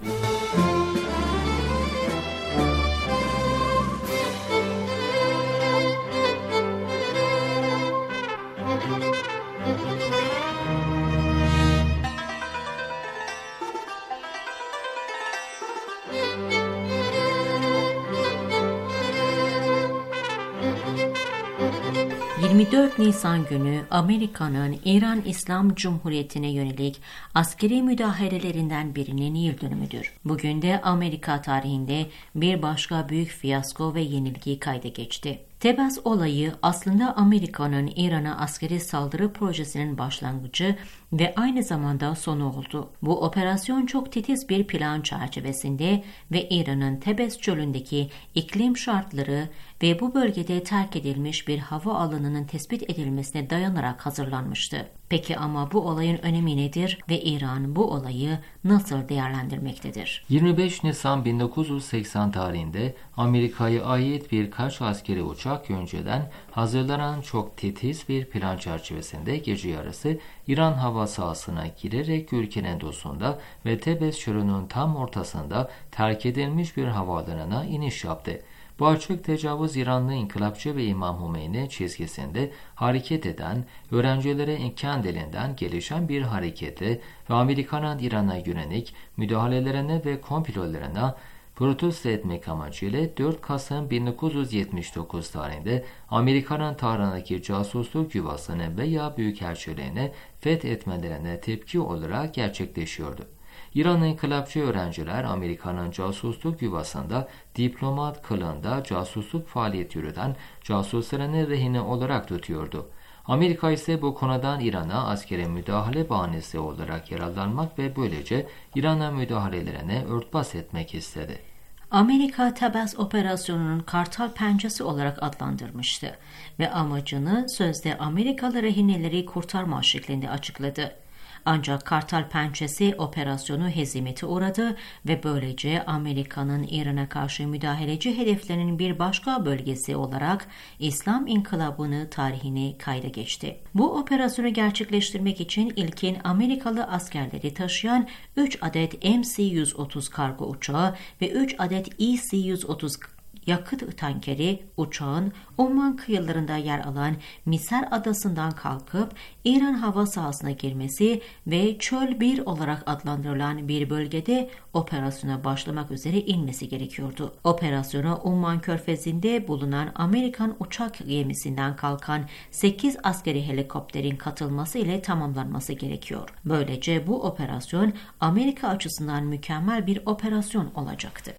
Speaker 2: yirmi dört Nisan günü Amerika'nın İran İslam Cumhuriyeti'ne yönelik askeri müdahalelerinden birinin yıl dönümüdür. Bugün de Amerika tarihinde bir başka büyük fiyasko ve yenilgi kayda geçti. Tebas olayı aslında Amerika'nın İran'a askeri saldırı projesinin başlangıcı ve aynı zamanda sonu oldu. Bu operasyon çok titiz bir plan çerçevesinde ve İran'ın Tebes çölündeki iklim şartları ve bu bölgede terk edilmiş bir hava alanının tespit edilmesine dayanarak hazırlanmıştı. Peki ama bu olayın önemi nedir ve İran bu olayı nasıl değerlendirmektedir?
Speaker 1: yirmi beş Nisan bin dokuz yüz seksen tarihinde Amerika'ya ait birkaç askeri uçak önceden hazırlanan çok titiz bir plan çerçevesinde gece yarısı İran hava sahasına girerek ülkenin doğusunda ve Tebes çölünün tam ortasında terk edilmiş bir havaalanına iniş yaptı. Bu açık tecavüz İranlı inkılapçı ve İmam Hümeyni çizgisinde hareket eden, öğrencilere kendiliğinden gelişen bir hareketi ve Amerika'nın İran'a yönelik müdahalelerine ve komplolarına protesto etmek amacıyla dört Kasım bin dokuz yüz yetmiş dokuz tarihinde Amerika'nın Tahran'daki casusluk yuvasını veya büyükelçiliğini fethetmelerine tepki olarak gerçekleşiyordu. İranlı inkılapçı öğrenciler Amerika'nın casusluk yuvasında diplomat kılığında casusluk faaliyeti yürüten casuslarını rehine olarak tutuyordu. Amerika ise bu konudan İran'a askeri müdahale bahanesi olarak yararlanmak ve böylece İran'a müdahalelerine örtbas etmek istedi.
Speaker 2: Amerika Tebas operasyonunun Kartal Pençesi olarak adlandırmıştı ve amacını sözde Amerikalı rehineleri kurtarma şeklinde açıkladı. Ancak Kartal Pençesi operasyonu hezimete uğradı ve böylece Amerika'nın İran'a karşı müdahaleci hedeflerinin bir başka bölgesi olarak İslam İnkılabı'nı tarihine kayda geçti. Bu operasyonu gerçekleştirmek için ilkin Amerikalı askerleri taşıyan üç adet M C yüz otuz kargo uçağı ve üç adet E C yüz otuz yakıt tankeri uçağın Oman kıyılarında yer alan Miser adasından kalkıp İran hava sahasına girmesi ve Çöl bir olarak adlandırılan bir bölgede operasyona başlamak üzere inmesi gerekiyordu. Operasyona Oman Körfezi'nde bulunan Amerikan uçak gemisinden kalkan sekiz askeri helikopterin katılması ile tamamlanması gerekiyor. Böylece bu operasyon Amerika açısından mükemmel bir operasyon olacaktı.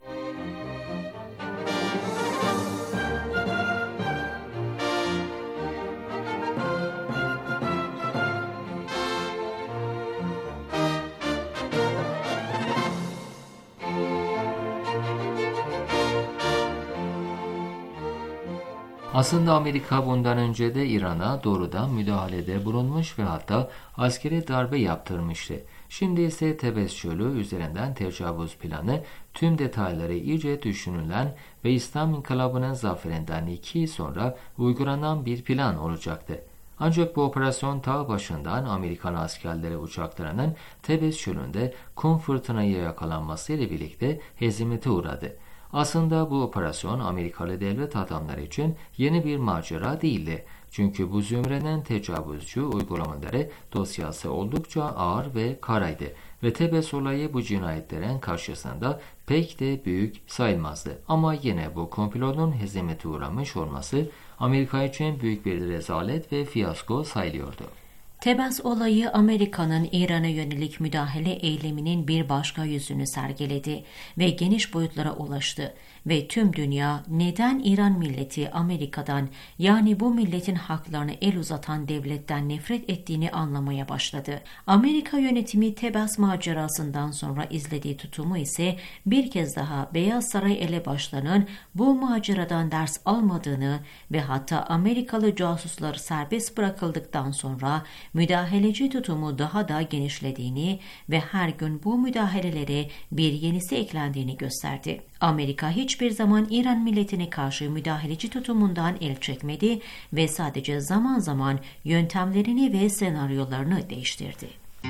Speaker 1: Aslında Amerika bundan önce de İran'a doğrudan müdahalede bulunmuş ve hatta askeri darbe yaptırmıştı. Şimdi ise Tebes çölü üzerinden tecavüz planı tüm detayları iyice düşünülen ve İslam İnkılabı'nın zaferinden iki yıl sonra uygulanan bir plan olacaktı. Ancak bu operasyon ta başından Amerikan askerleri uçaklarının Tebes çölünde kum fırtınaya yakalanması ile birlikte hezimete uğradı. Aslında bu operasyon Amerikalı devlet adamları için yeni bir macera değildi. Çünkü bu zümrenin tecavüzcü uygulamaları dosyası oldukça ağır ve karaydı ve Tebes olayı bu cinayetlerin karşısında pek de büyük sayılmazdı. Ama yine bu komplonun hezimete uğramış olması Amerika için büyük bir rezalet ve fiyasko sayılıyordu.
Speaker 2: Tebes olayı Amerika'nın İran'a yönelik müdahale eyleminin bir başka yüzünü sergiledi ve geniş boyutlara ulaştı ve tüm dünya neden İran milleti Amerika'dan, yani bu milletin haklarını el uzatan devletten nefret ettiğini anlamaya başladı. Amerika yönetimi Tebes macerasından sonra izlediği tutumu ise bir kez daha Beyaz Saray elebaşlarının bu maceradan ders almadığını ve hatta Amerikalı casuslar serbest bırakıldıktan sonra müdahaleci tutumu daha da genişlediğini ve her gün bu müdahalelere bir yenisi eklendiğini gösterdi. Amerika hiçbir zaman İran milletine karşı müdahaleci tutumundan el çekmedi ve sadece zaman zaman yöntemlerini ve senaryolarını değiştirdi.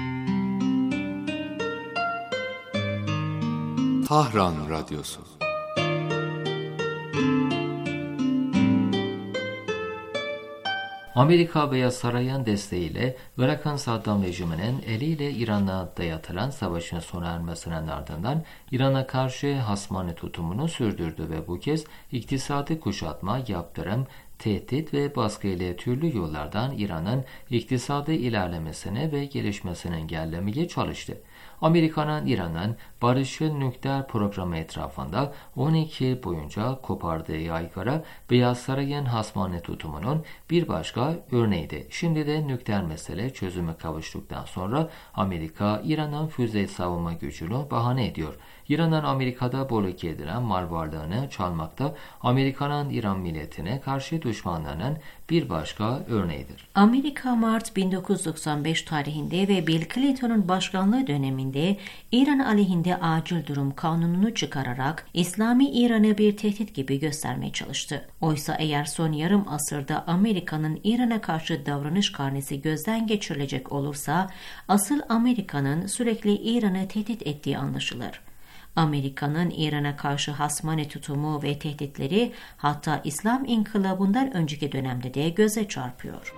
Speaker 11: Tahran Radyosu.
Speaker 1: Amerika Beyaz Saray'ın desteğiyle Irak'ın Saddam rejiminin eliyle İran'a dayatılan savaşın sona ermesinin ardından İran'a karşı hasmane tutumunu sürdürdü ve bu kez iktisadi kuşatma, yaptırım, tehdit ve baskı ile türlü yollardan İran'ın iktisadi ilerlemesine ve gelişmesini engellemeye çalıştı. Amerika'nın İran'ın barışçıl nükleer programı etrafında on iki yıl boyunca kopardığı yaygara Beyaz Saray'ın hasmane tutumunun bir başka örneğiydi. Şimdi de nükleer mesele çözüme kavuştuktan sonra Amerika İran'ın füze savunma gücünü bahane ediyor. İran'ın Amerika'da bloke edilen mal varlığını çalmakta Amerika'nın İran milletine karşı düşmanlığının bir başka örneğidir.
Speaker 2: Amerika Mart bin dokuz yüz doksan beş tarihinde ve Bill Clinton'un başkanlığı döneminde İran aleyhinde acil durum kanununu çıkararak İslami İran'ı bir tehdit gibi göstermeye çalıştı. Oysa eğer son yarım asırda Amerika'nın İran'a karşı davranış karnesi gözden geçirilecek olursa asıl Amerika'nın sürekli İran'ı tehdit ettiği anlaşılır. Amerika'nın İran'a karşı hasmane tutumu ve tehditleri hatta İslam İnkılabı'ndan önceki dönemde de göze çarpıyor.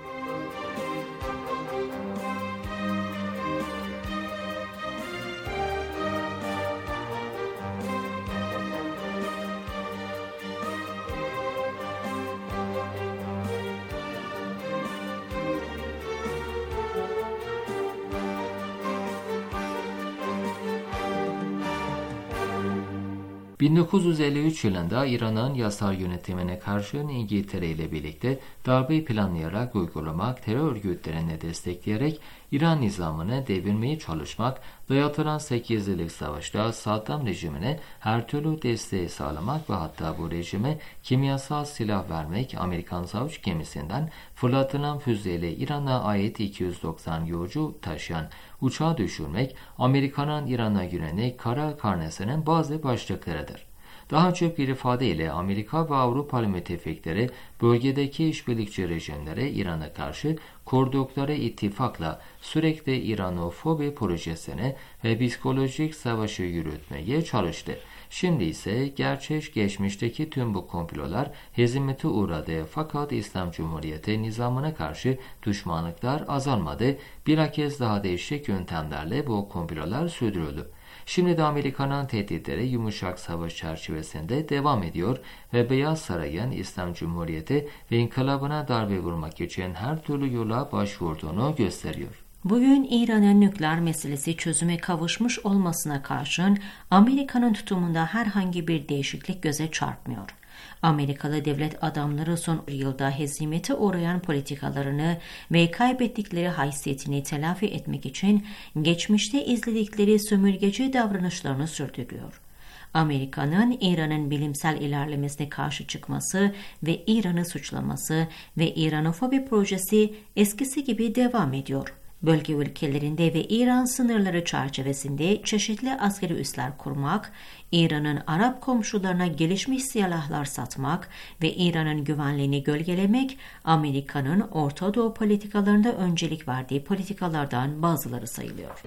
Speaker 1: bin dokuz yüz elli üç yılında İran'ın yasal yönetimine karşı İngiltere ile birlikte darbeyi planlayarak uygulamak, terör örgütlerini destekleyerek İran nizamını devirmeye çalışmak, dayatılan sekiz yıllık savaşta Saddam rejimine her türlü desteği sağlamak ve hatta bu rejime kimyasal silah vermek, Amerikan savaş gemisinden fırlatılan füzeyle İran'a ait iki yüz doksan yolcu taşıyan uçağı düşürmek, Amerika'nın İran'a yönelik kara karnesinin bazı başlıklarıdır. Daha çok bir ifadeyle Amerika ve Avrupalı müttefikleri bölgedeki işbirlikçi rejimlere İran'a karşı kurdukları ittifakla sürekli İranofobi projesini ve psikolojik savaşı yürütmeye çalıştı. Şimdi ise gerçek geçmişteki tüm bu komplolar hezimete uğradı fakat İslam Cumhuriyeti nizamına karşı düşmanlıklar azalmadı. Bilakis daha değişik yöntemlerle bu komplolar sürdürüldü. Şimdi de Amerika'nın tehditleri yumuşak savaş çerçevesinde devam ediyor ve Beyaz Saray'ın İslam Cumhuriyeti ve inkılabına darbe vurmak için her türlü yola başvurduğunu gösteriyor.
Speaker 2: Bugün İran'ın nükleer meselesi çözüme kavuşmuş olmasına karşın Amerika'nın tutumunda herhangi bir değişiklik göze çarpmıyor. Amerikalı devlet adamları son yılda hezimete uğrayan politikalarını ve kaybettikleri haysiyetini telafi etmek için geçmişte izledikleri sömürgeci davranışlarını sürdürüyor. Amerika'nın İran'ın bilimsel ilerlemesine karşı çıkması ve İran'ı suçlaması ve İranofobi projesi eskisi gibi devam ediyor. Bölge ülkelerinde ve İran sınırları çerçevesinde çeşitli askeri üsler kurmak, İran'ın Arap komşularına gelişmiş silahlar satmak ve İran'ın güvenliğini gölgelemek, Amerika'nın Orta Doğu politikalarında öncelik verdiği politikalardan bazıları sayılıyor.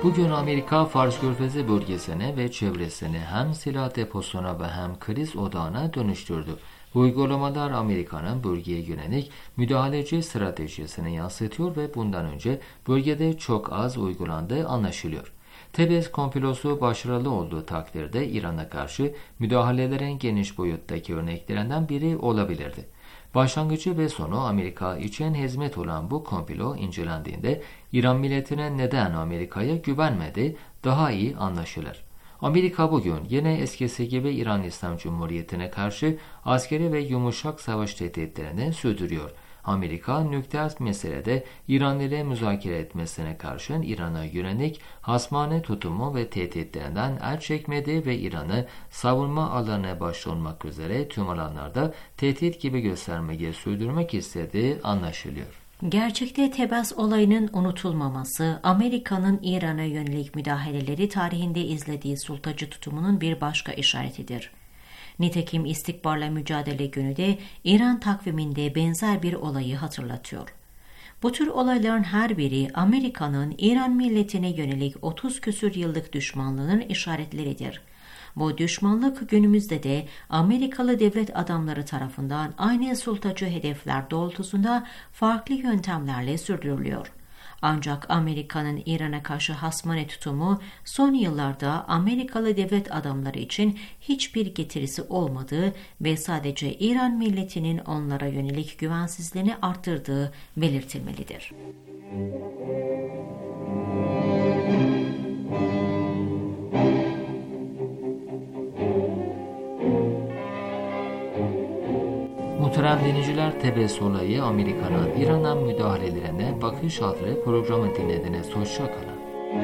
Speaker 1: Bugün Amerika Fars Körfezi bölgesine ve çevresini hem silah deposuna ve hem kriz odağına dönüştürdü. Bu uygulamalar Amerika'nın bölgeye yönelik müdahaleci stratejisini yansıtıyor ve bundan önce bölgede çok az uygulandığı anlaşılıyor. Tebez komplosu başarılı olduğu takdirde İran'a karşı müdahalelerin geniş boyuttaki örneklerinden biri olabilirdi. Başlangıcı ve sonu Amerika için hizmet olan bu komplo incelendiğinde İran milletine neden Amerika'ya güvenmedi daha iyi anlaşılır. Amerika bugün yine eskisi gibi İran İslam Cumhuriyeti'ne karşı askeri ve yumuşak savaş tehditlerini sürdürüyor. Amerika nükleer meselede İran ile müzakere etmesine karşın İran'a yönelik hasmane tutumu ve tehditlerinden el çekmedi ve İran'ı savunma alanına başta olmak üzere tüm alanlarda tehdit gibi göstermeyi sürdürmek istediği anlaşılıyor.
Speaker 2: Gerçekte Tebas olayının unutulmaması, Amerika'nın İran'a yönelik müdahaleleri tarihinde izlediği sultacı tutumunun bir başka işaretidir. Nitekim İstikbarla Mücadele Günü de İran takviminde benzer bir olayı hatırlatıyor. Bu tür olayların her biri Amerika'nın İran milletine yönelik otuz küsür yıllık düşmanlığının işaretleridir. Bu düşmanlık günümüzde de Amerikalı devlet adamları tarafından aynı sultacı hedefler doğrultusunda farklı yöntemlerle sürdürülüyor. Ancak Amerika'nın İran'a karşı hasmane tutumu son yıllarda Amerikalı devlet adamları için hiçbir getirisi olmadığı ve sadece İran milletinin onlara yönelik güvensizliğini arttırdığı belirtilmelidir.
Speaker 1: Muhterem dinleyiciler, Tebes olayı Amerika'nın İran'a müdahalelerine bakış adlı programı dinlediniz. Hoşça kalın.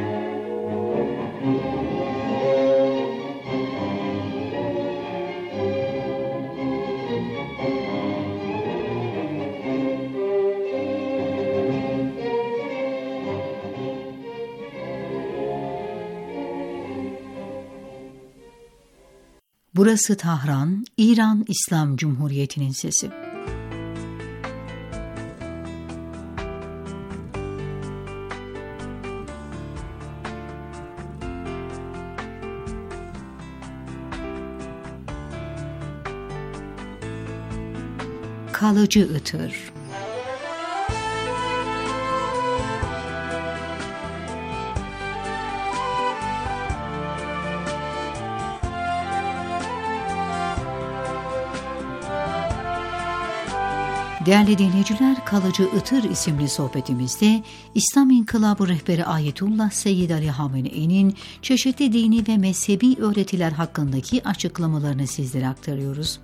Speaker 4: Burası Tahran, İran İslam Cumhuriyeti'nin sesi. Kalıcı ıtır. Değerli dinleyiciler, Kalıcı Itır isimli sohbetimizde İslam İnkılabı rehberi Ayetullah Seyyid Ali Hamenei'nin çeşitli dini ve mezhebi öğretiler hakkındaki açıklamalarını sizlere aktarıyoruz.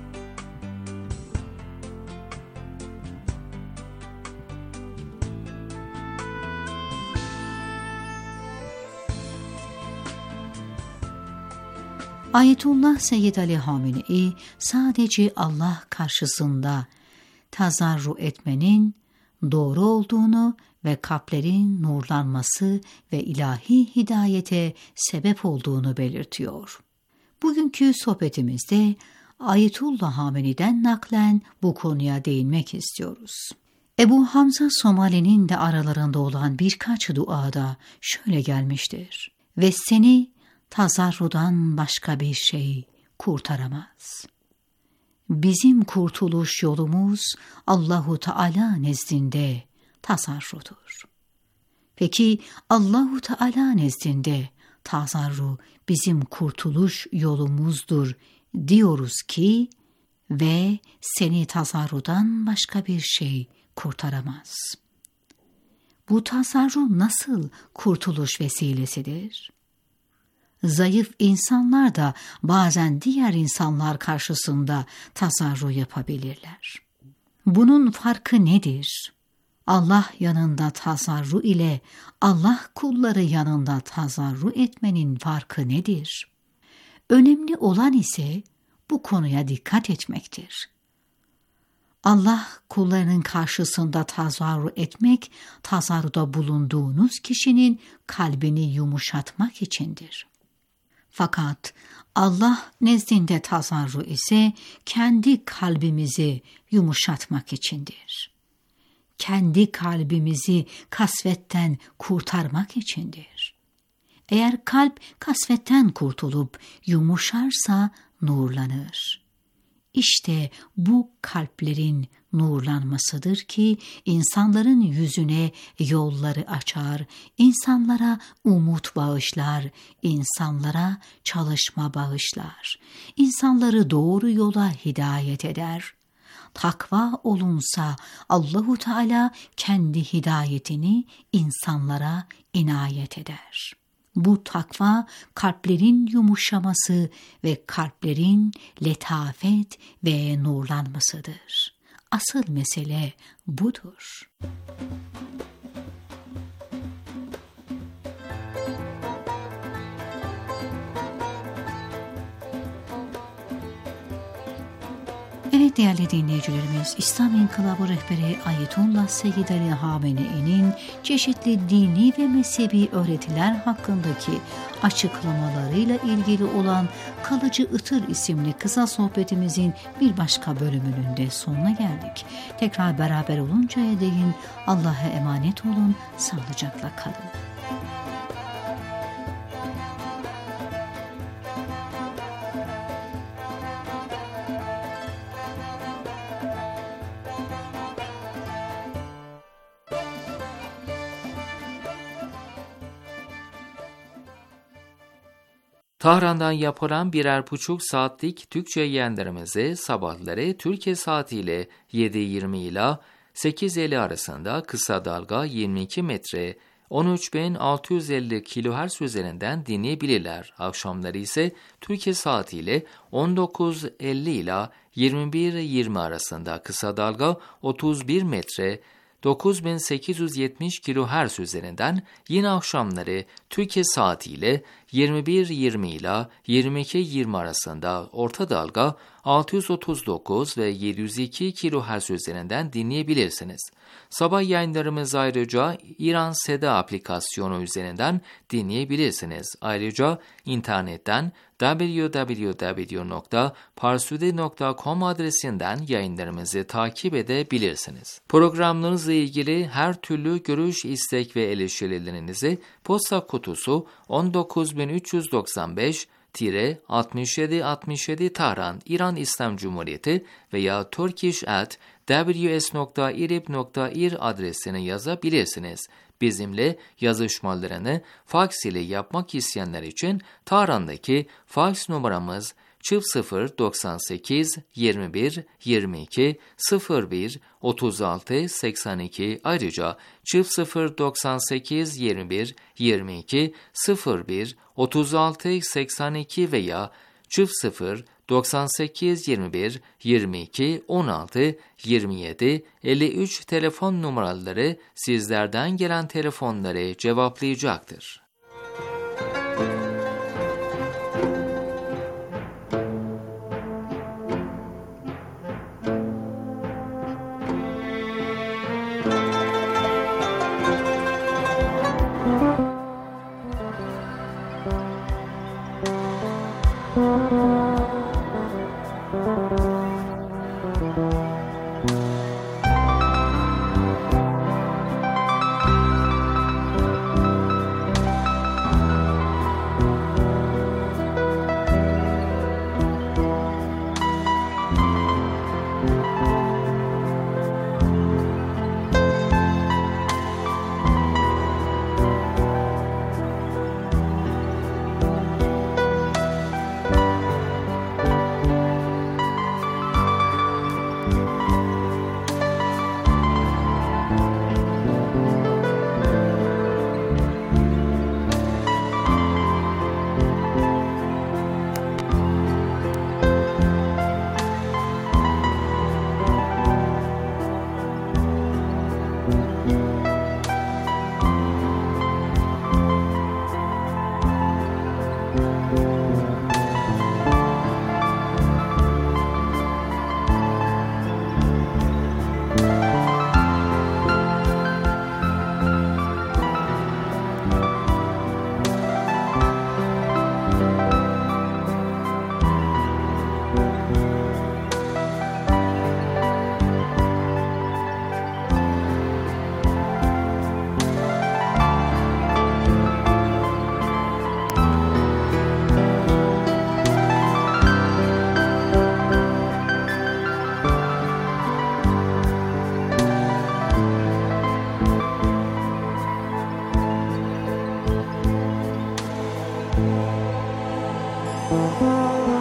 Speaker 4: Ayetullah Seyyid Ali Hamenei sadece Allah karşısında tazarru etmenin doğru olduğunu ve kalplerin nurlanması ve ilahi hidayete sebep olduğunu belirtiyor. Bugünkü sohbetimizde Ayetullah Hamenei'den naklen bu konuya değinmek istiyoruz. Ebu Hamza Somali'nin de aralarında olan birkaç duada şöyle gelmiştir: ve seni tazarrudan başka bir şey kurtaramaz. Bizim kurtuluş yolumuz Allahu Teala nezdinde tazarrudur. Peki Allahu Teala nezdinde tazarru bizim kurtuluş yolumuzdur diyoruz ki ve seni tazarrudan başka bir şey kurtaramaz. Bu tazarru nasıl kurtuluş vesilesidir? Zayıf insanlar da bazen diğer insanlar karşısında tazarru yapabilirler. Bunun farkı nedir? Allah yanında tazarru ile Allah kulları yanında tazarru etmenin farkı nedir? Önemli olan ise bu konuya dikkat etmektir. Allah kullarının karşısında tazarru etmek, tazarruda bulunduğunuz kişinin kalbini yumuşatmak içindir. Fakat Allah nezdinde tazarru ise kendi kalbimizi yumuşatmak içindir. Kendi kalbimizi kasvetten kurtarmak içindir. Eğer kalp kasvetten kurtulup yumuşarsa nurlanır. İşte bu kalplerin nurlanmasıdır ki insanların yüzüne yolları açar, insanlara umut bağışlar, insanlara çalışma bağışlar, insanları doğru yola hidayet eder. Takva olunsa Allahu Teala kendi hidayetini insanlara inayet eder. Bu takva kalplerin yumuşaması ve kalplerin letafet ve nurlanmasıdır. Asıl mesele budur. Evet değerli dinleyicilerimiz, İslam İnkılabı rehberi Ayetullah Seyyid Ali Hamenei'nin çeşitli dini ve mezhebi öğretiler hakkındaki açıklamalarıyla ilgili olan Kalıcı Itır isimli kısa sohbetimizin bir başka bölümünün de sonuna geldik. Tekrar beraber oluncaya değin Allah'a emanet olun, sağlıcakla kalın.
Speaker 1: Tahran'dan yapılan birer buçuk saatlik Türkçe yayınlarımızı sabahları Türkiye saatiyle yedi yirmi ila sekiz elli arasında kısa dalga yirmi iki metre on üç bin altı yüz elli kilohertz üzerinden dinleyebilirler. Akşamları ise Türkiye saatiyle on dokuz elli ila yirmi bir yirmi arasında kısa dalga otuz bir metre dokuz bin sekiz yüz yetmiş kilohertz üzerinden, yine akşamları Türkiye saatiyle yirmi bir yirmi ila yirmi iki yirmi arasında orta dalga altı yüz otuz dokuz ve yedi yüz iki kilohertz üzerinden dinleyebilirsiniz. Sabah yayınlarımız ayrıca İran Seda aplikasyonu üzerinden dinleyebilirsiniz. Ayrıca internetten double-u double-u double-u nokta parsude nokta com adresinden yayınlarımızı takip edebilirsiniz. Programlarınızla ilgili her türlü görüş, istek ve eleştirilerinizi posta kutusu on dokuz bin üç yüz doksan beş altmış yedi altmış yedi Tahran, İran İslam Cumhuriyeti veya turkish at w s nokta irib nokta ir adresine yazabilirsiniz. Bizimle yazışmalarını faks ile yapmak isteyenler için Tahran'daki faks numaramız çift sıfır doksan sekiz yirmi bir yirmi iki sıfır bir otuz altı seksen iki, ayrıca çift sıfır doksan sekiz yirmi bir yirmi iki sıfır bir otuz altı seksen iki veya çift sıfır doksan sekiz yirmi bir yirmi iki on altı yirmi yedi elli üç telefon numaraları sizlerden gelen telefonları cevaplayacaktır.
Speaker 13: Müzik